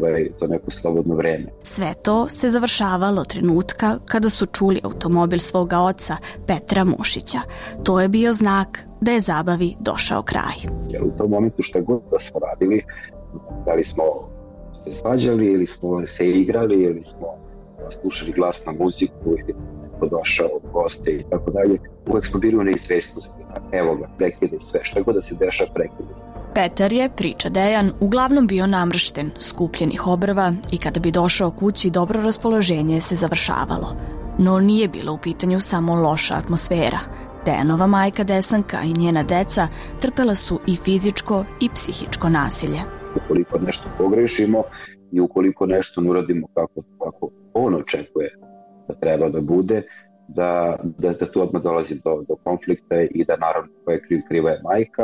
neko slobodno vreme. Sve to se završavalo trenutka kada su čuli automobil svoga oca, Petra Mušića. To je bio znak da je zabavi došao kraj. Jer u tom momentu šta god da smo radili, da li smo se svađali ili smo se igrali ili smo slušali glasnu muziku ili neko došao u goste i tako dalje, uvek smo bili u neizvestnosti. Evo ga, prekide sve, šta god da se dešava, prekide sve. Petar je, priča Dejan, uglavnom bio namršten, skupljenih obrva i kada bi došao kući, dobro raspoloženje se završavalo. No nije bilo u pitanju samo loša atmosfera. Dejanova majka Desanka i njena deca trpela su i fizičko i psihičko nasilje. Ukoliko nešto pogrešimo i ukoliko nešto ne uradimo kako on očekuje da treba da bude, da tu odmah dolazi do konflikta i da naravno koja je kriva je majka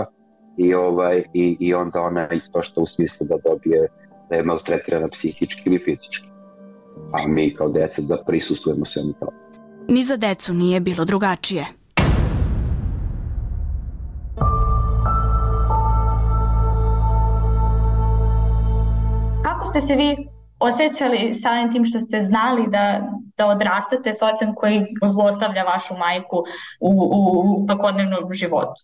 i onda ona ispašta u smislu da dobije da je maltretirana psihički ili fizički. A mi kao deca da prisustujemo svemu tome. Ni za decu nije bilo drugačije. Kako ste se vi osjećali samim tim što ste znali da odrastate s ocem koji zlostavlja vašu majku u svakodnevnom životu?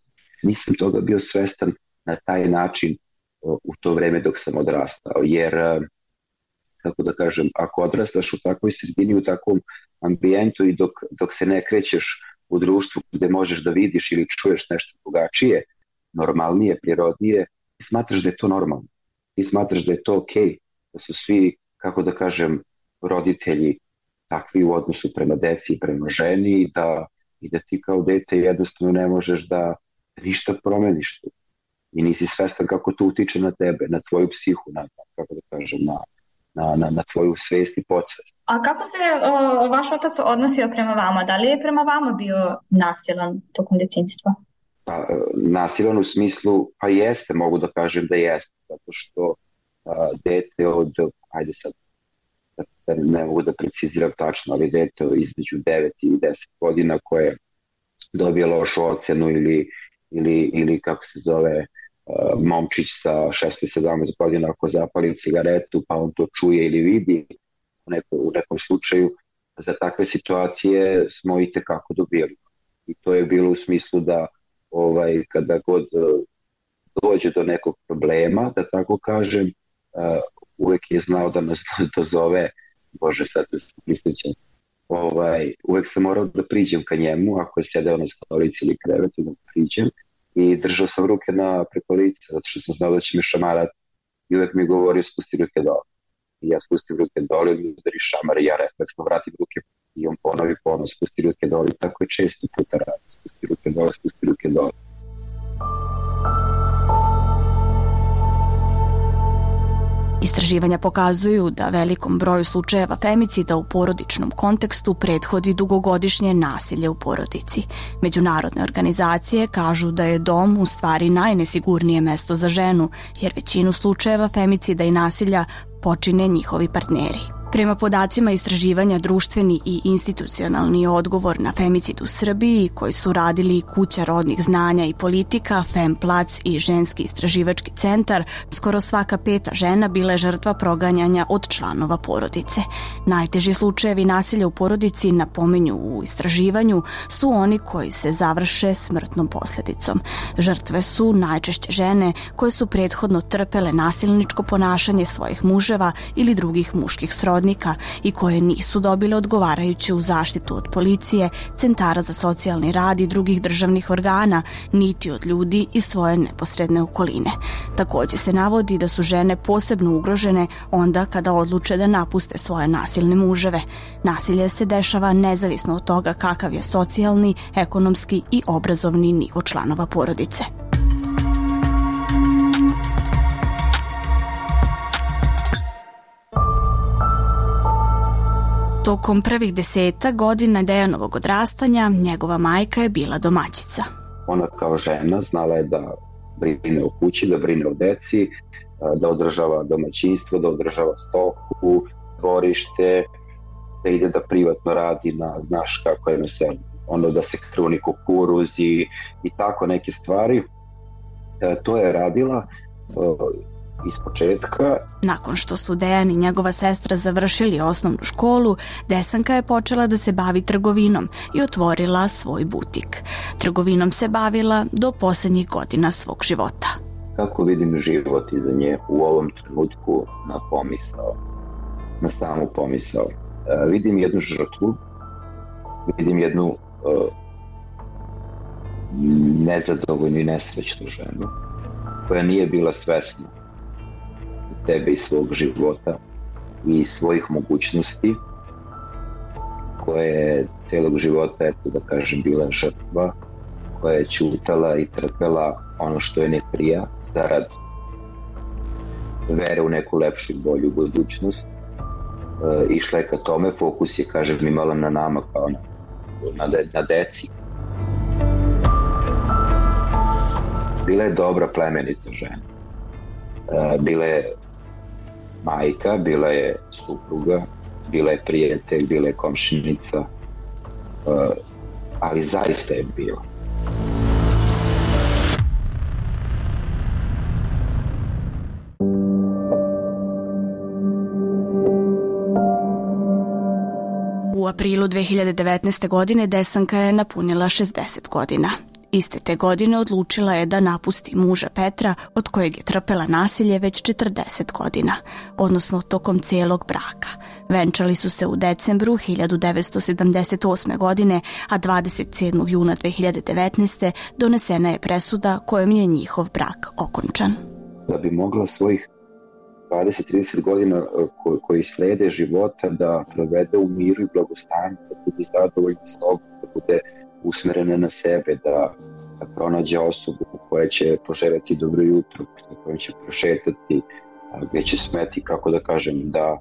nisam toga bio svestan na taj način u to vreme dok sam odrastao, jer kako da kažem, ako odrastaš u takvoj sredini, u takvom ambijentu i dok se ne krećeš u društvu gde možeš da vidiš ili čuješ nešto drugačije, normalnije, prirodnije, ti smatraš da je to normalno. Ti smatraš da je to okej, da su svi, kako da kažem, roditelji takvi u odnosu prema deci i prema ženi i da ti kao dete jednostavno ne možeš da ništa promeniš tu. I nisi svestan kako to utiče na tebe, na tvoju psihu, kako da kažem, na tvoju svest i podsvest. A kako se vaš otac odnosio prema vama? Da li je prema vama bio nasilan tokom detinjstva? Pa, nasilan u smislu, pa jeste, mogu da kažem da jeste, zato što dete od, ajde sad, ne mogu da preciziram tačno, ali dete između 9 i 10 godina koje dobije lošu ocenu ili kako se zove, momčić sa 16-17 godina ako zapali cigaretu pa on to čuje ili vidi u nekom slučaju, za takve situacije smo i tekako dobili. I to je bilo u smislu da kada god dođe do nekog problema, da tako kažem, uvek je znao da nas dozove, Bože, sad se prisjećam, uvek sam morao da priđem ka njemu, ako je sedeo na stolici ili krevetu, da priđem i držao sam ruke preko lice, zato što sam znao da će mi šamarati i uvek mi govori spusti ruke dole. I ja spustim ruke dole, mi udari šamar i ja refleksno vratim ruke i on ponovi spusti ruke dole i tako je često puta radi, spusti ruke dole. Istraživanja pokazuju da velikom broju slučajeva femicida u porodičnom kontekstu prethodi dugogodišnje nasilje u porodici. Međunarodne organizacije kažu da je dom u stvari najnesigurnije mesto za ženu, jer većinu slučajeva femicida i nasilja počine njihovi partneri. Prema podacima istraživanja društveni i institucionalni odgovor na femicid u Srbiji, koji su radili Kuća rodnih znanja i politika, Femplac i Ženski istraživački centar, skoro svaka 5. žena bila je žrtva proganjanja od članova porodice. Najteži slučajevi nasilja u porodici, napominju u istraživanju, su oni koji se završe smrtnom posljedicom. Žrtve su najčešće žene koje su prethodno trpele nasilničko ponašanje svojih muževa ili drugih muških srodnika i koje nisu dobile odgovarajuću zaštitu od policije, centara za socijalni rad i drugih državnih organa, niti od ljudi iz svoje neposredne okoline. Također se navodi da su žene posebno ugrožene onda kada odluče da napuste svoje nasilne muževe. Nasilje se dešava nezavisno od toga kakav je socijalni, ekonomski i obrazovni nivo članova porodice. Tokom prvih 10 godina Dejanovog odrastanja njegova majka je bila domaćica. Ona kao žena znala je da brine o kući, da brine o deci, da održava domaćinstvo, da održava stoku, dvorište, da ide da privatno radi na znaš kako je na selu. Ono da se kruni kukuruz i tako neke stvari. To je radila iz početka. Nakon što su Dejan i njegova sestra završili osnovnu školu, Desanka je počela da se bavi trgovinom i otvorila svoj butik. Trgovinom se bavila do posljednjih godina svog života. Kako vidim život iza nje u ovom trenutku na samu pomisao? Vidim jednu žrtvu, vidim jednu nezadovoljnu i nesrećnu ženu koja nije bila svesna sebe i svog života i svojih mogućnosti, koja je celog života, eto da kažem, bila žrtva, koja je ćutala i trpela ono što je ne prija zarad vere u neku lepšu i bolju budućnost. Išla je ka tome, fokus je, kažem, imala na nama kao na deci. Bila je dobra, plemenita žena. Bila je majka, bila je supruga, bila je prijatelj, bila je komšinica, ali zaista je bila. U aprilu 2019. godine Desanka je napunila 60 godina. Iste te godine odlučila je da napusti muža Petra, od kojeg je trpela nasilje već 40 godina, odnosno tokom cijelog braka. Venčali su se u decembru 1978. godine, a 27. juna 2019. donesena je presuda kojom je njihov brak okončan. Da bi mogla svojih 20-30 godina koji slede života da provede u miru i blagostanju, da bude zadovoljna sobom, da bude usmerena na sebe, da pronađe osobu koja će poželjeti dobro jutro, koja će prošetati, gdje će smeti, kako da kažem, da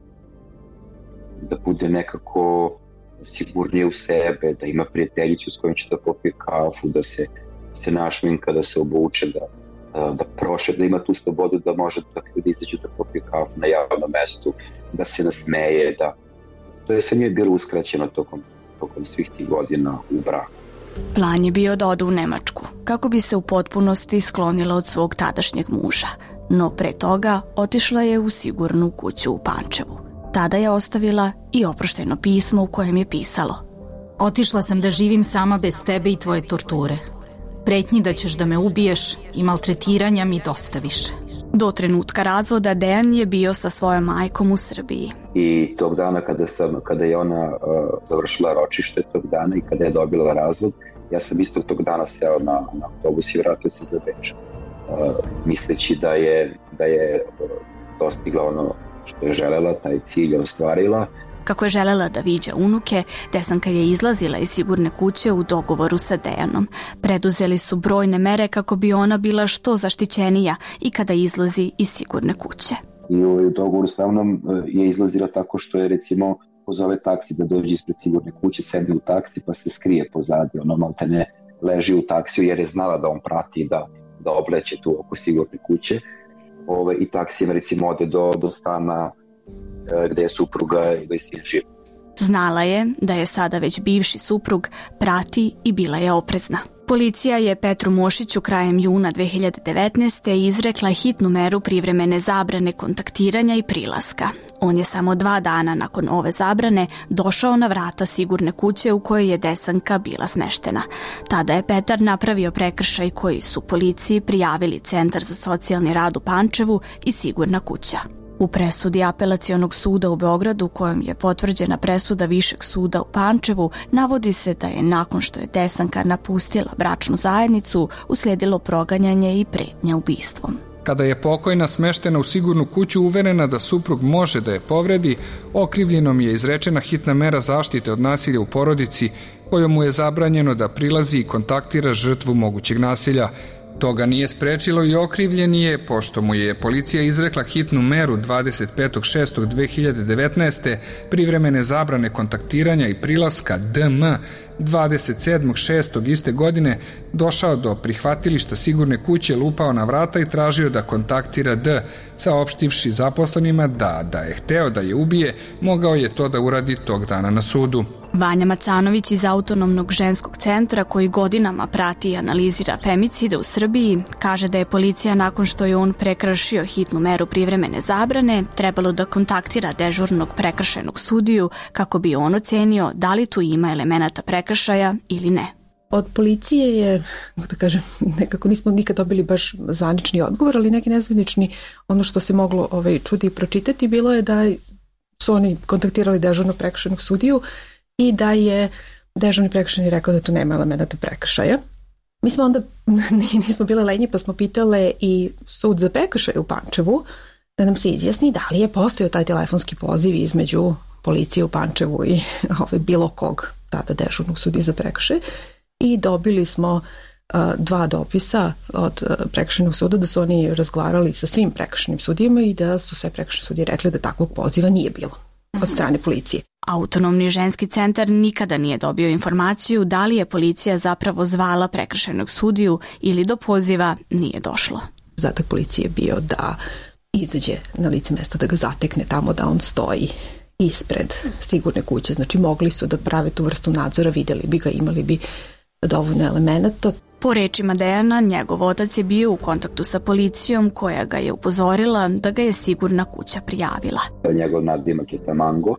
bude nekako sigurnije u sebe, da ima prijateljicu s kojom će da popije kafu, da se našminka, da se obuče, da prošeta, da ima tu slobodu da može da izađe da popije kafu na javnom mestu, da se nasmeje, to je sve nije bilo uskraćeno tokom svih tih godina u braku. Plan je bio da ode u Nemačku, kako bi se u potpunosti sklonila od svog tadašnjeg muža, no pre toga otišla je u sigurnu kuću u Pančevu. Tada je ostavila i oprošteno pismo u kojem je pisalo: Otišla sam da živim sama bez tebe i tvoje torture. Pretnji da ćeš da me ubiješ i maltretiranja mi dosta više. Do trenutka razvoda Dejan je bio sa svojom majkom u Srbiji. I tog dana kada je ona završila ročište tog dana i kada je dobila razvod, ja sam isto tog dana seo na autobus i vratio se za Beč. Misleći da je dostigla ono što je želela, taj cilj je ostvarila. Kako je želela da viđa unuke, Desanka je izlazila iz sigurne kuće u dogovoru sa Dejanom. Preduzeli su brojne mere kako bi ona bila što zaštićenija i kada izlazi iz sigurne kuće. I u dogovoru sa mnom je izlazila tako što je, recimo, pozove taksi da dođe ispred sigurne kuće, sedne u taksi pa se skrije pozadi, maltene leži u taksiju jer je znala da on prati da obleće tu oko sigurne kuće. I taksijem, recimo, ode do stana gde je supruga ili sin živ. Znala je da je sada već bivši suprug prati i bila je oprezna. Policija je Petru Mošiću krajem juna 2019. izrekla hitnu meru privremene zabrane kontaktiranja i prilaska. On je samo 2 dana nakon ove zabrane došao na vrata sigurne kuće u kojoj je Desanka bila smeštena. Tada je Petar napravio prekršaj koji su policiji prijavili Centar za socijalni rad u Pančevu i sigurna kuća. U presudi Apelacionog suda u Beogradu, kojom je potvrđena presuda Višeg suda u Pančevu, navodi se da je nakon što je Desanka napustila bračnu zajednicu, uslijedilo proganjanje i pretnja ubistvom. Kada je pokojna smeštena u sigurnu kuću uverena da suprug može da je povredi, okrivljenom je izrečena hitna mera zaštite od nasilja u porodici, kojom mu je zabranjeno da prilazi i kontaktira žrtvu mogućeg nasilja. Toga nije sprečilo i okrivljeni je, pošto mu je policija izrekla hitnu meru 25.6.2019. privremene zabrane kontaktiranja i prilaska DM 27.6. iste godine, došao do prihvatilišta sigurne kuće, lupao na vrata i tražio da kontaktira D, saopštivši zaposlenima da je hteo da je ubije, mogao je to da uradi tog dana na sudu. Vanja Macanović iz Autonomnog ženskog centra, koji godinama prati i analizira femicide u Srbiji, kaže da je policija nakon što je on prekršio hitnu meru privremene zabrane trebalo da kontaktira dežurnog prekršajnog sudiju kako bi on ocenio da li tu ima elemenata prekršaja ili ne. Od policije je, da kažem, nekako nismo nikad dobili baš zvanični odgovor, ali neki nezvanični, ono što se moglo čuti i pročitati bilo je da su oni kontaktirali dežurnog prekršajnog sudiju i da je dežurni prekršajni rekao da tu nema elemenata prekršaja. Mi smo onda, nismo bile lenji, pa smo pitale i sud za prekršaj u Pančevu da nam se izjasni da li je postojao taj telefonski poziv između policije u Pančevu i bilo kog tada dežurnog sudije za prekršaj. I dobili smo 2 dopisa od prekršajnog suda da su oni razgovarali sa svim prekršajnim sudijama i da su sve prekršajne sudije rekli da takvog poziva nije bilo od strane policije. Autonomni ženski centar nikada nije dobio informaciju da li je policija zapravo zvala prekršajnog sudiju ili do poziva nije došlo. Zadatak policije je bio da izađe na lice mesta, da ga zatekne tamo da on stoji ispred sigurne kuće. Znači mogli su da prave tu vrstu nadzora, vidjeli bi ga, imali bi dovoljno elemenata. Po rečima Dejana, njegov otac je bio u kontaktu sa policijom koja ga je upozorila da ga je sigurna kuća prijavila. Njegov nadimak je Tamango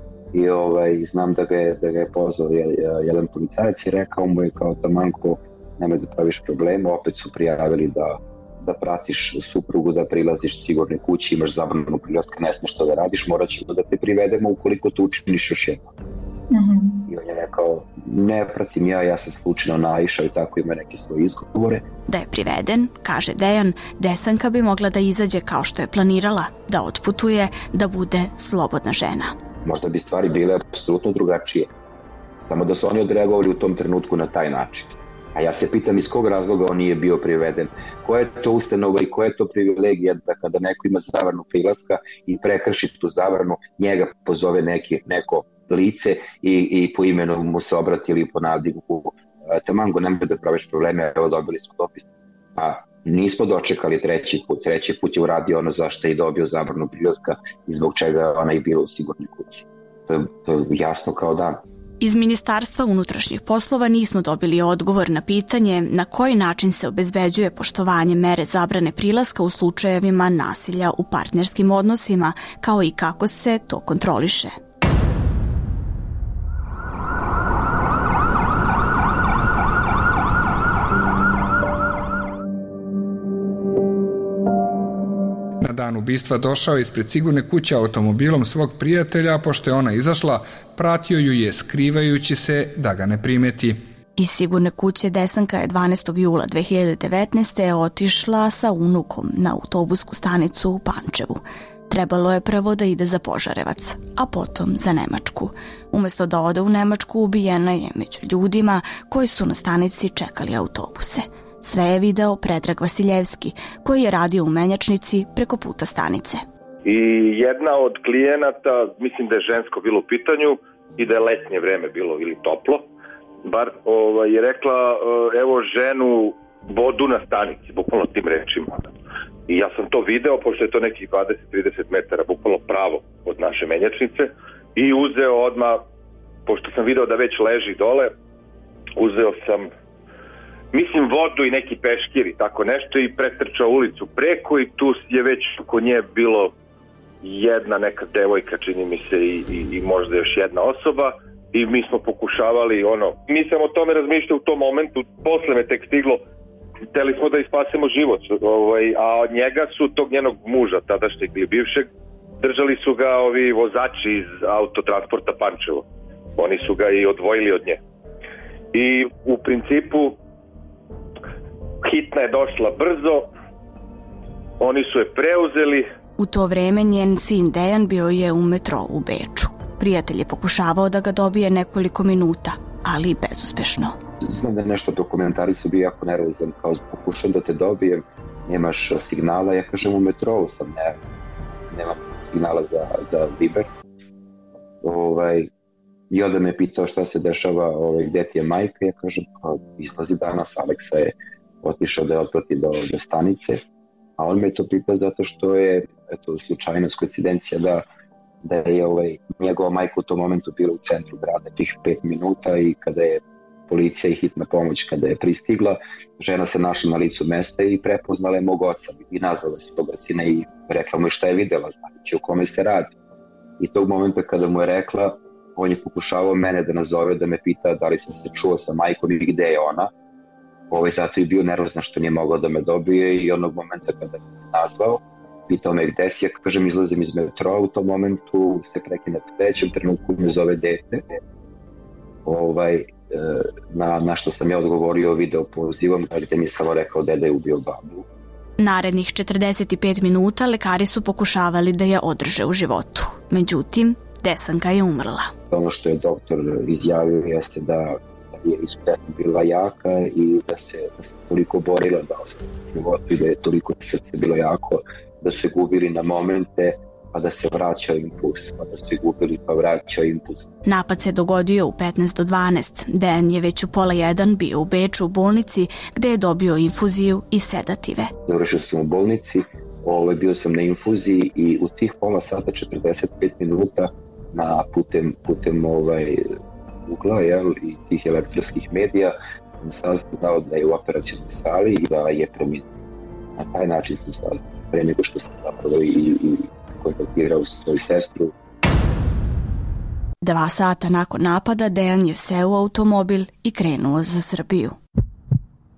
i znam da ga je pozvao jedan policajac i rekao mu je kao Tamango, nemoj da praviš problema, opet su prijavili da pratiš suprugu, da prilaziš sigurnoj kući, imaš zabranu prilaska, ne smiješ što da radiš, morat ćemo da te privedemo ukoliko to učiniš još jednom. I on je rekao, ne pratim ja sam slučajno naišao i tako ima neke svoje izgovore. Da je priveden, kaže Dejan, Desanka bi mogla da izađe kao što je planirala, da otputuje, da bude slobodna žena. Možda bi stvari bile apsolutno drugačije, samo da su oni odreagovali u tom trenutku na taj način. A ja se pitam iz kog razloga on nije bio priveden. Koja je to ustanova i koja je to privilegija da kada neko ima zabranu prilaska i prekrši tu zabranu, njega pozove neko lice i po imenu mu se obrati ili po nadimu. Tamango, nemoj da praviš probleme, evo dobili smo dopis. A nismo dočekali treći put je uradio ono zašto je dobio zabranu prilaska i zbog čega ona je bila u sigurnoj kući. To je jasno kao dan. Iz Ministarstva unutrašnjih poslova nismo dobili odgovor na pitanje na koji način se obezbeđuje poštovanje mere zabrane prilaska u slučajevima nasilja u partnerskim odnosima, kao i kako se to kontroliše. Na dan ubistva došao ispred sigurne kuće automobilom svog prijatelja, a pošto je ona izašla, pratio ju je skrivajući se da ga ne primeti. Iz sigurne kuće Desanka je 12. jula 2019. otišla sa unukom na autobusku stanicu u Pančevu. Trebalo je prvo da ide za Požarevac, a potom za Nemačku. Umesto da ode u Nemačku, ubijena je među ljudima koji su na stanici čekali autobuse. Sve je video Predrag Vasiljevski, koji je radio u menjačnici preko puta stanice. I jedna od klijenata, mislim da je žensko bilo u pitanju i da je letnje vreme bilo ili toplo, bar je rekla evo ženu vodu na stanici, bukvalno tim rečima. I ja sam to video, pošto je to nekih 20-30 metara, bukvalno pravo od naše menjačnice, i uzeo odmah, pošto sam video da već leži dole, uzeo sam vodu i neki peškir i tako nešto i pretrčao ulicu preko i tu je već oko nje bilo jedna neka devojka, čini mi se, i možda još jedna osoba i mi smo pokušavali nisam o tome razmišljao u tom momentu, posle me tek stiglo, hteli smo da ispasemo život, a od njega su tog njenog muža, tadašnjeg ili bivšeg, držali su ga ovi vozači iz autotransporta Pančevo. Oni su ga i odvojili od nje. I u principu hitna je došla brzo, oni su je preuzeli. U to vreme njen sin Dejan bio je u metrou u Beču. Prijatelj je pokušavao da ga dobije nekoliko minuta, ali bezuspešno. Znam da je nešto dokumentarisao, bio jako nervozan, kao pokušam da te dobijem, nemaš signala, ja kažem u metrou sam, nemam signala za Viber. I onda me pitao šta se dešava, gde ti je majka, ja kažem, izlazi danas, Aleksa je otišao da je otprati do stanice, a on me to pitao zato što je slučajnost, koincidencija da je njegova majka u tom momentu bila u centru grada tih 5 minuta i kada je policija i hitna pomoć kada je pristigla, žena se našla na licu mesta i prepoznala je mog oca i nazvala se toga sina i rekla mu šta je videla, znači o kome se radi. I tog momenta kada mu je rekla, on je pokušavao mene da nazove, da me pita da li sam se čuo sa majkom i gde je ona. Zato je bio nervozan što nije mogao da me dobije i onog momenta kada me nazvao, pitao me gde si, ja kažem izlazim iz metroa, u tom momentu se prekine u trećem trenutku me zove dete. Na što sam ja odgovorio video pozivom, gde mi samo rekao da je ubio babu. Narednih 45 minuta lekari su pokušavali da je održe u životu. Međutim, Desanka je umrla. Ono što je doktor izjavio jeste da je izuzetno bila jaka i da se toliko borila da ostane u životu i da je toliko srce bilo jako da se gubili na momente pa da se vraćao impuls, pa da se gubili pa vraćao impuls. Napad se dogodio u 15 do 12. Dejan je već u 12:30 bio u Beču u bolnici gde je dobio infuziju i sedative. Završio sam u bolnici, bio sam na infuziji i u tih pola sata 45 minuta putem ugla i tih elektronskih medija sam saznao da je u operacionoj sali i da je preminuo. Na taj način sam saznao, pre nego što sam zapravo i kontaktirao svoju sestru. 2 sata nakon napada Dejan je seo u automobil i krenuo za Srbiju.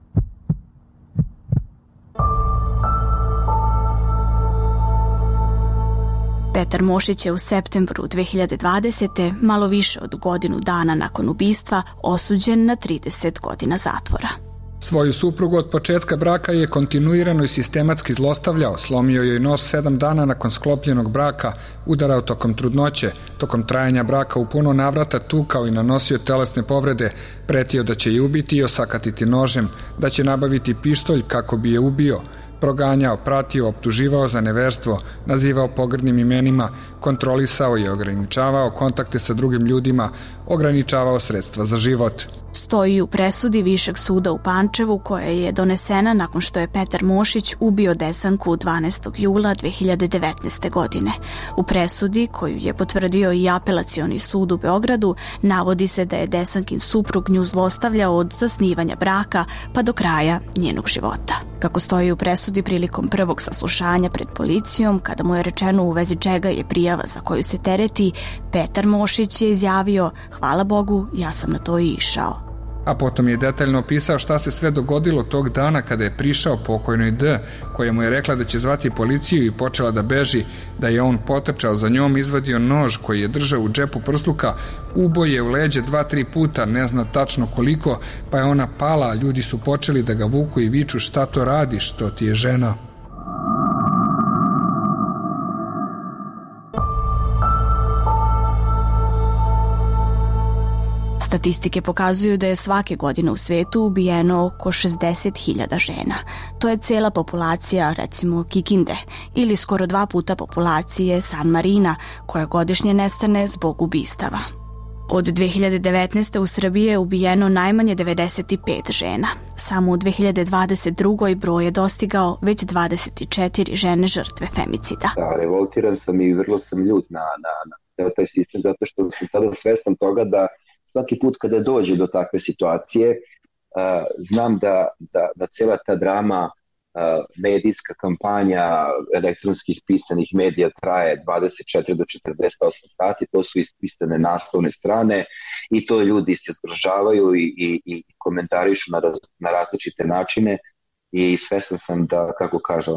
Petar Mošić je u septembru 2020. malo više od godinu dana nakon ubistva osuđen na 30 godina zatvora. Svoju suprugu od početka braka je kontinuirano i sistematski zlostavljao, slomio joj nos 7 dana nakon sklopljenog braka, udarao tokom trudnoće, tokom trajanja braka u puno navrata tukao i nanosio telesne povrede, pretio da će je ubiti i osakatiti nožem, da će nabaviti pištolj kako bi je ubio, proganjao, pratio, optuživao za neverstvo, nazivao pogrdnim imenima, kontrolisao i ograničavao kontakte sa drugim ljudima, ograničavao sredstva za život. Stoji u presudi Višeg suda u Pančevu koja je donesena nakon što je Petar Mošić ubio Desanku 12. jula 2019. godine. U presudi, koju je potvrdio i Apelacioni sud u Beogradu, navodi se da je Desankin suprug nju zlostavljao od zasnivanja braka pa do kraja njenog života. Kako stoji u presudi prilikom prvog saslušanja pred policijom, kada mu je rečeno u vezi čega je prijava za koju se tereti, Petar Mošić je izjavio: "Hvala Bogu, ja sam na to i išao." A potom je detaljno opisao šta se sve dogodilo tog dana kada je prišao pokojnoj D, koja mu je rekla da će zvati policiju i počela da beži, da je on potrčao za njom, izvadio nož koji je držao u džepu prsluka, ubo je u leđe 2-3 puta, ne zna tačno koliko, pa je ona pala, a ljudi su počeli da ga vuku i viču: "Šta to radiš, što ti je žena?" Statistike pokazuju da je svake godine u svetu ubijeno oko 60.000 žena. To je cela populacija, recimo, Kikinde, ili skoro 2 puta populacije San Marina, koja godišnje nestane zbog ubistava. Od 2019. u Srbiji je ubijeno najmanje 95 žena. Samo u 2022. broj je dostigao već 24 žene žrtve femicida. Da, revoltiran sam i vrlo sam ljut na taj sistem, zato što sam sada svestan toga da svaki put kada dođe do takve situacije, znam da cela ta drama, medijska kampanja elektronskih pisanih medija traje 24 do 48 sati, to su ispisane naslovne strane i to ljudi se zgrožavaju i komentarišu na različite načine i svestan sam da, kako kaže,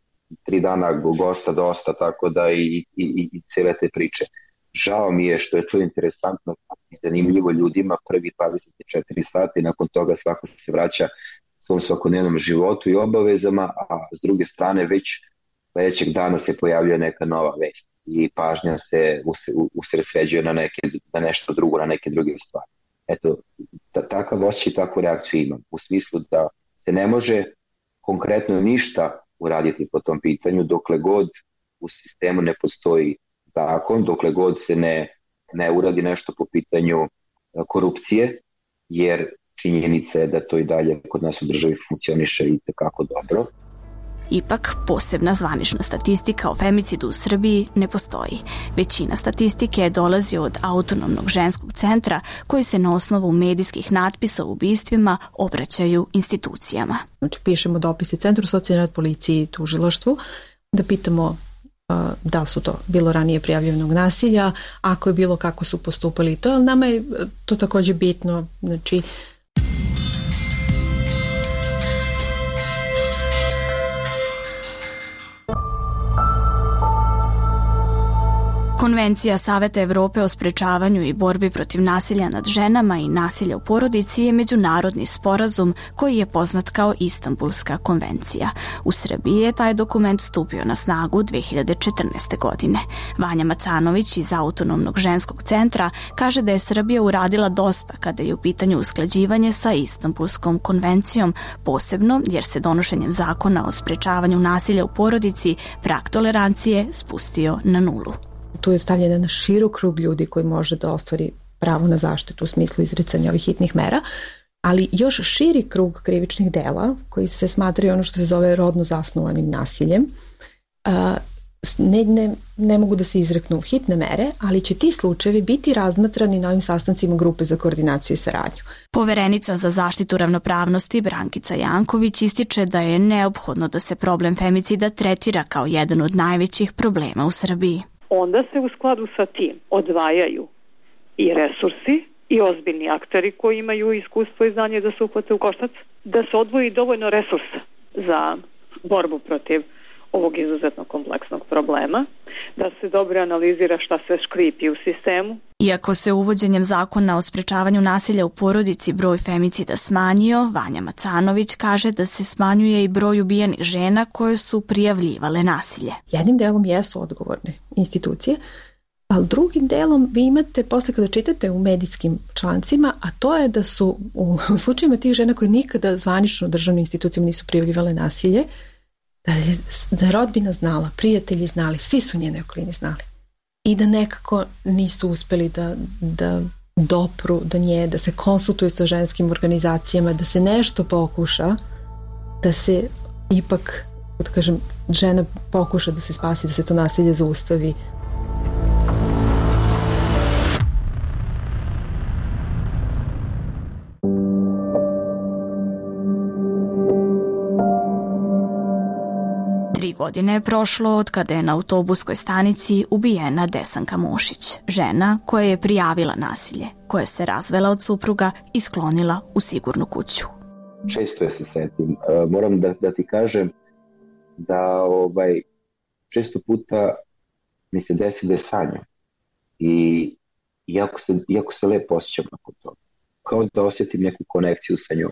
3 dana gosta dosta, tako da i cele te priče. Žao mi je što je to interesantno i zanimljivo ljudima prvi 24 sata i nakon toga svako se vraća svom svakodnevnom životu i obavezama, a s druge strane već sledećeg dana se pojavljuje neka nova vest i pažnja se usredsređuje na nešto drugo, na neke druge stvari. Eto, takav osjećaj i takvu reakciju imam, u smislu da se ne može konkretno ništa uraditi po tom pitanju dokle god u sistemu ne postoji zakon, dokle god se ne uradi nešto po pitanju korupcije, jer činjenica je da to i dalje kod nas u državi funkcioniše i tekako dobro. Ipak, posebna zvanična statistika o femicidu u Srbiji ne postoji. Većina statistike dolazi od Autonomnog ženskog centra, koji se na osnovu medijskih natpisa o ubistvima obraćaju institucijama. Znači, pišemo dopise Centru socijalne rad, policiji i tužilaštvu, da pitamo da su to bilo ranije prijavljenog nasilja, ako je bilo, kako su postupali to, ali nama je to takođe bitno, znači Konvencija Saveta Evrope o sprečavanju i borbi protiv nasilja nad ženama i nasilja u porodici je međunarodni sporazum koji je poznat kao Istanbulska konvencija. U Srbiji je taj dokument stupio na snagu 2014. godine. Vanja Macanović iz Autonomnog ženskog centra kaže da je Srbija uradila dosta kada je u pitanju usklađivanje sa Istanbulskom konvencijom, posebno jer se donošenjem zakona o sprečavanju nasilja u porodici prag tolerancije spustio na nulu. Tu je stavljen na širok krug ljudi koji može da ostvari pravo na zaštitu u smislu izricanja ovih hitnih mera, ali još širi krug krivičnih dela koji se smatraju ono što se zove rodno zasnovanim nasiljem. Ne mogu da se izreknu hitne mere, ali će ti slučajevi biti razmatrani na ovim sastancima grupe za koordinaciju i saradnju. Poverenica za zaštitu ravnopravnosti Brankica Janković ističe da je neophodno da se problem femicida tretira kao jedan od najvećih problema u Srbiji. Onda se u skladu sa tim odvajaju i resursi i ozbiljni akteri koji imaju iskustvo i znanje da se uhvate u koštac, da se odvoji dovoljno resursa za borbu protiv ovog izuzetno kompleksnog problema, da se dobro analizira šta se škripi u sistemu. Iako se uvođenjem zakona o sprečavanju nasilja u porodici broj femicida smanjio, Vanja Macanović kaže da se smanjuje i broj ubijenih žena koje su prijavljivale nasilje. Jednim delom jesu odgovorne institucije, ali drugim delom vi imate, posle kada čitate u medijskim člancima, a to je da su u slučajima tih žena koje nikada zvanično državnim institucijama nisu prijavljivale nasilje, da je rodbina znala, prijatelji znali, svi su njene okolini znali. I da nekako nisu uspeli da dopru do nje, da se konsultuju sa ženskim organizacijama, da se nešto pokuša, da se ipak, da kažem, žena pokuša da se spasi, da se to nasilje zaustavi. Godine je prošlo od kada je na autobuskoj stanici ubijena Desanka Mošić, žena koja je prijavila nasilje, koja se razvela od supruga i sklonila u sigurnu kuću. Često je se setim. Moram da ti kažem da često puta mi se desi da je sanjam i jako se lepo osjećam nakon toga. Kao da osjetim neku konekciju sa njom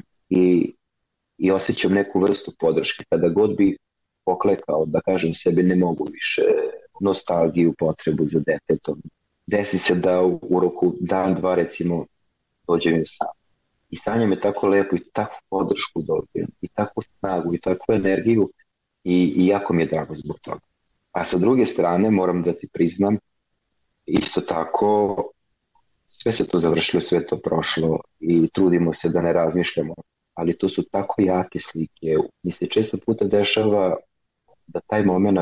i osjećam neku vrstu podrške. Kada god bih poklekao, da kažem sebi ne mogu više, nostalgiju, potrebu za detetom. Desi se da u roku dan, dva recimo dođem im sam. I stanje me tako lepo i takvu podršku dobijem, i takvu snagu, i takvu energiju i jako mi je drago zbog toga. A sa druge strane moram da ti priznam, isto tako sve se to završilo, sve to prošlo i trudimo se da ne razmišljamo, ali to su tako jake slike. Mi se često puta dešava da taj moment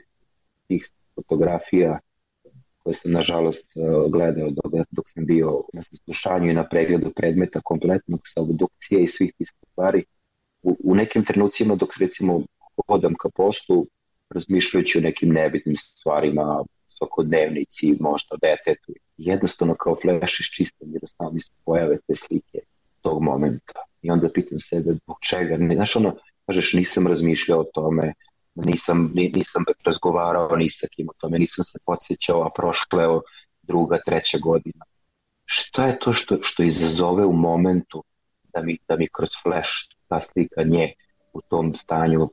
tih fotografija koje sam nažalost gledao dok sam bio na saslušanju i na pregledu predmeta kompletnog sa obdukcije i svih tih stvari, u nekim trenucima dok recimo hodam ka poslu razmišljajući o nekim nebitnim stvarima, svakodnevnici, možda detetu, jednostavno kao fleš iščistam jer samo mi se pojave te slike tog momenta. I onda pitam sebe zbog čega. Znaš kažeš nisam razmišljao o tome, nisam razgovarao ni sa kim o tome, nisam se podsjećao, a prošla je druga, treća godina. Šta je to što izazove u momentu da mi kroz flash ta slika nje u tom stanju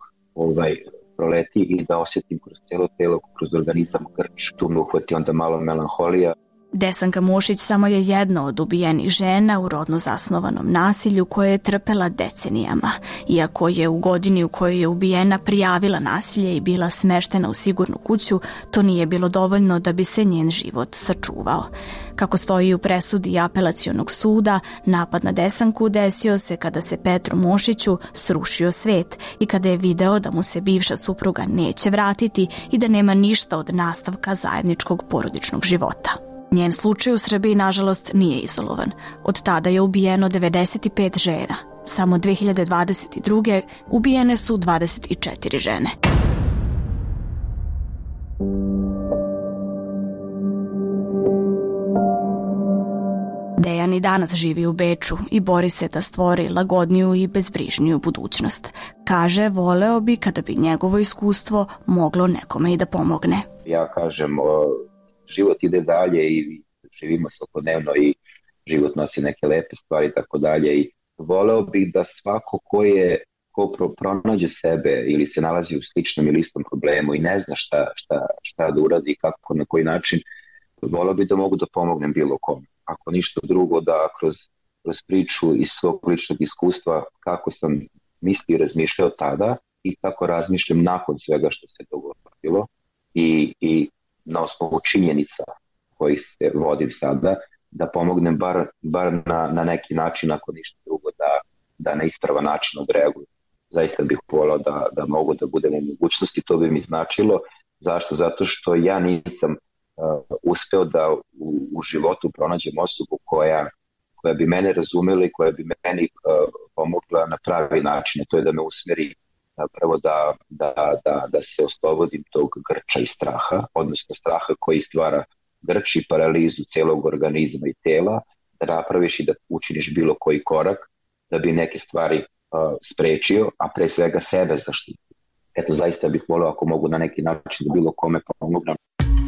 proleti i da osjetim kroz cijelo telo, kroz organizam grč, tu me uhvati onda malo melanholija. Desanka Mošić samo je jedna od ubijenih žena u rodno zasnovanom nasilju koje je trpela decenijama. Iako je u godini u kojoj je ubijena prijavila nasilje i bila smeštena u sigurnu kuću, to nije bilo dovoljno da bi se njen život sačuvao. Kako stoji u presudi apelacionog suda, napad na Desanku desio se kada se Petru Mošiću srušio svet i kada je video da mu se bivša supruga neće vratiti i da nema ništa od nastavka zajedničkog porodičnog života. Njen slučaj u Srbiji, nažalost, nije izolovan. Od tada je ubijeno 95 žena. Samo 2022. ubijene su 24 žene. Dejan i danas živi u Beču i bori se da stvori lagodniju i bezbrižniju budućnost. Kaže, voleo bi kada bi njegovo iskustvo moglo nekome i da pomogne. Ja kažem, život ide dalje i živimo svakodnevno i život nosi neke lepe stvari i tako dalje i voleo bih da svako ko pronađe sebe ili se nalazi u sličnom ili istom problemu i ne zna šta da uradi i kako, na koji način, voleo bih da mogu da pomognem bilo kome. Ako ništa drugo, da kroz priču iz svog ličnog iskustva kako sam mislio i razmišljao tada i kako razmišljam nakon svega što se dogodilo i na osnovu činjenica koji se vodim sada, da pomognem bar na neki način, ako ništa drugo, da na ispravan način odreaguju. Zaista bih volao da mogu da budem u mogućnosti, to bi mi značilo. Zašto? Zato što ja nisam uspeo da u životu pronađem osobu koja bi mene razumela i koja bi meni pomogla na pravi način, to je da me usmeri prvo da se oslobodim tog grča i straha, odnosno straha koji stvara grč i paralizu celog organizma i tela, da napraviš i da učiniš bilo koji korak da bi neke stvari sprečio, a pre svega sebe zaštitio. Eto, zaista bih volio ako mogu na neki način da bilo kome pomognem.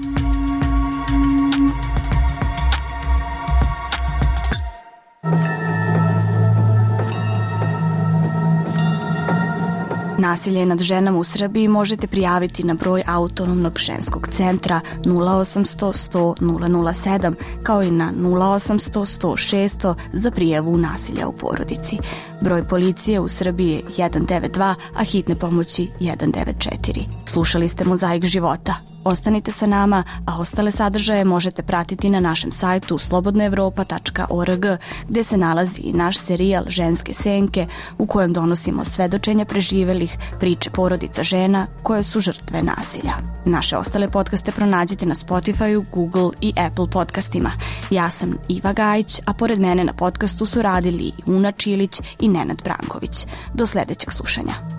Nasilje nad ženama u Srbiji možete prijaviti na broj Autonomnog ženskog centra 0800 100 007 kao i na 0800 100 600 za prijavu nasilja u porodici. Broj policije u Srbiji je 192, a hitne pomoći 194. Slušali ste Mozaik života. Ostanite sa nama, a ostale sadržaje možete pratiti na našem sajtu slobodnaevropa.org, gde se nalazi i naš serijal Ženske senke, u kojem donosimo svedočenja preživelih, priče porodica žena koje su žrtve nasilja. Naše ostale podcaste pronađite na Spotify, Google i Apple podcastima. Ja sam Iva Gajić, a pored mene na podcastu su radili Una Čilić i Nenad Branković. Do sledećeg slušanja.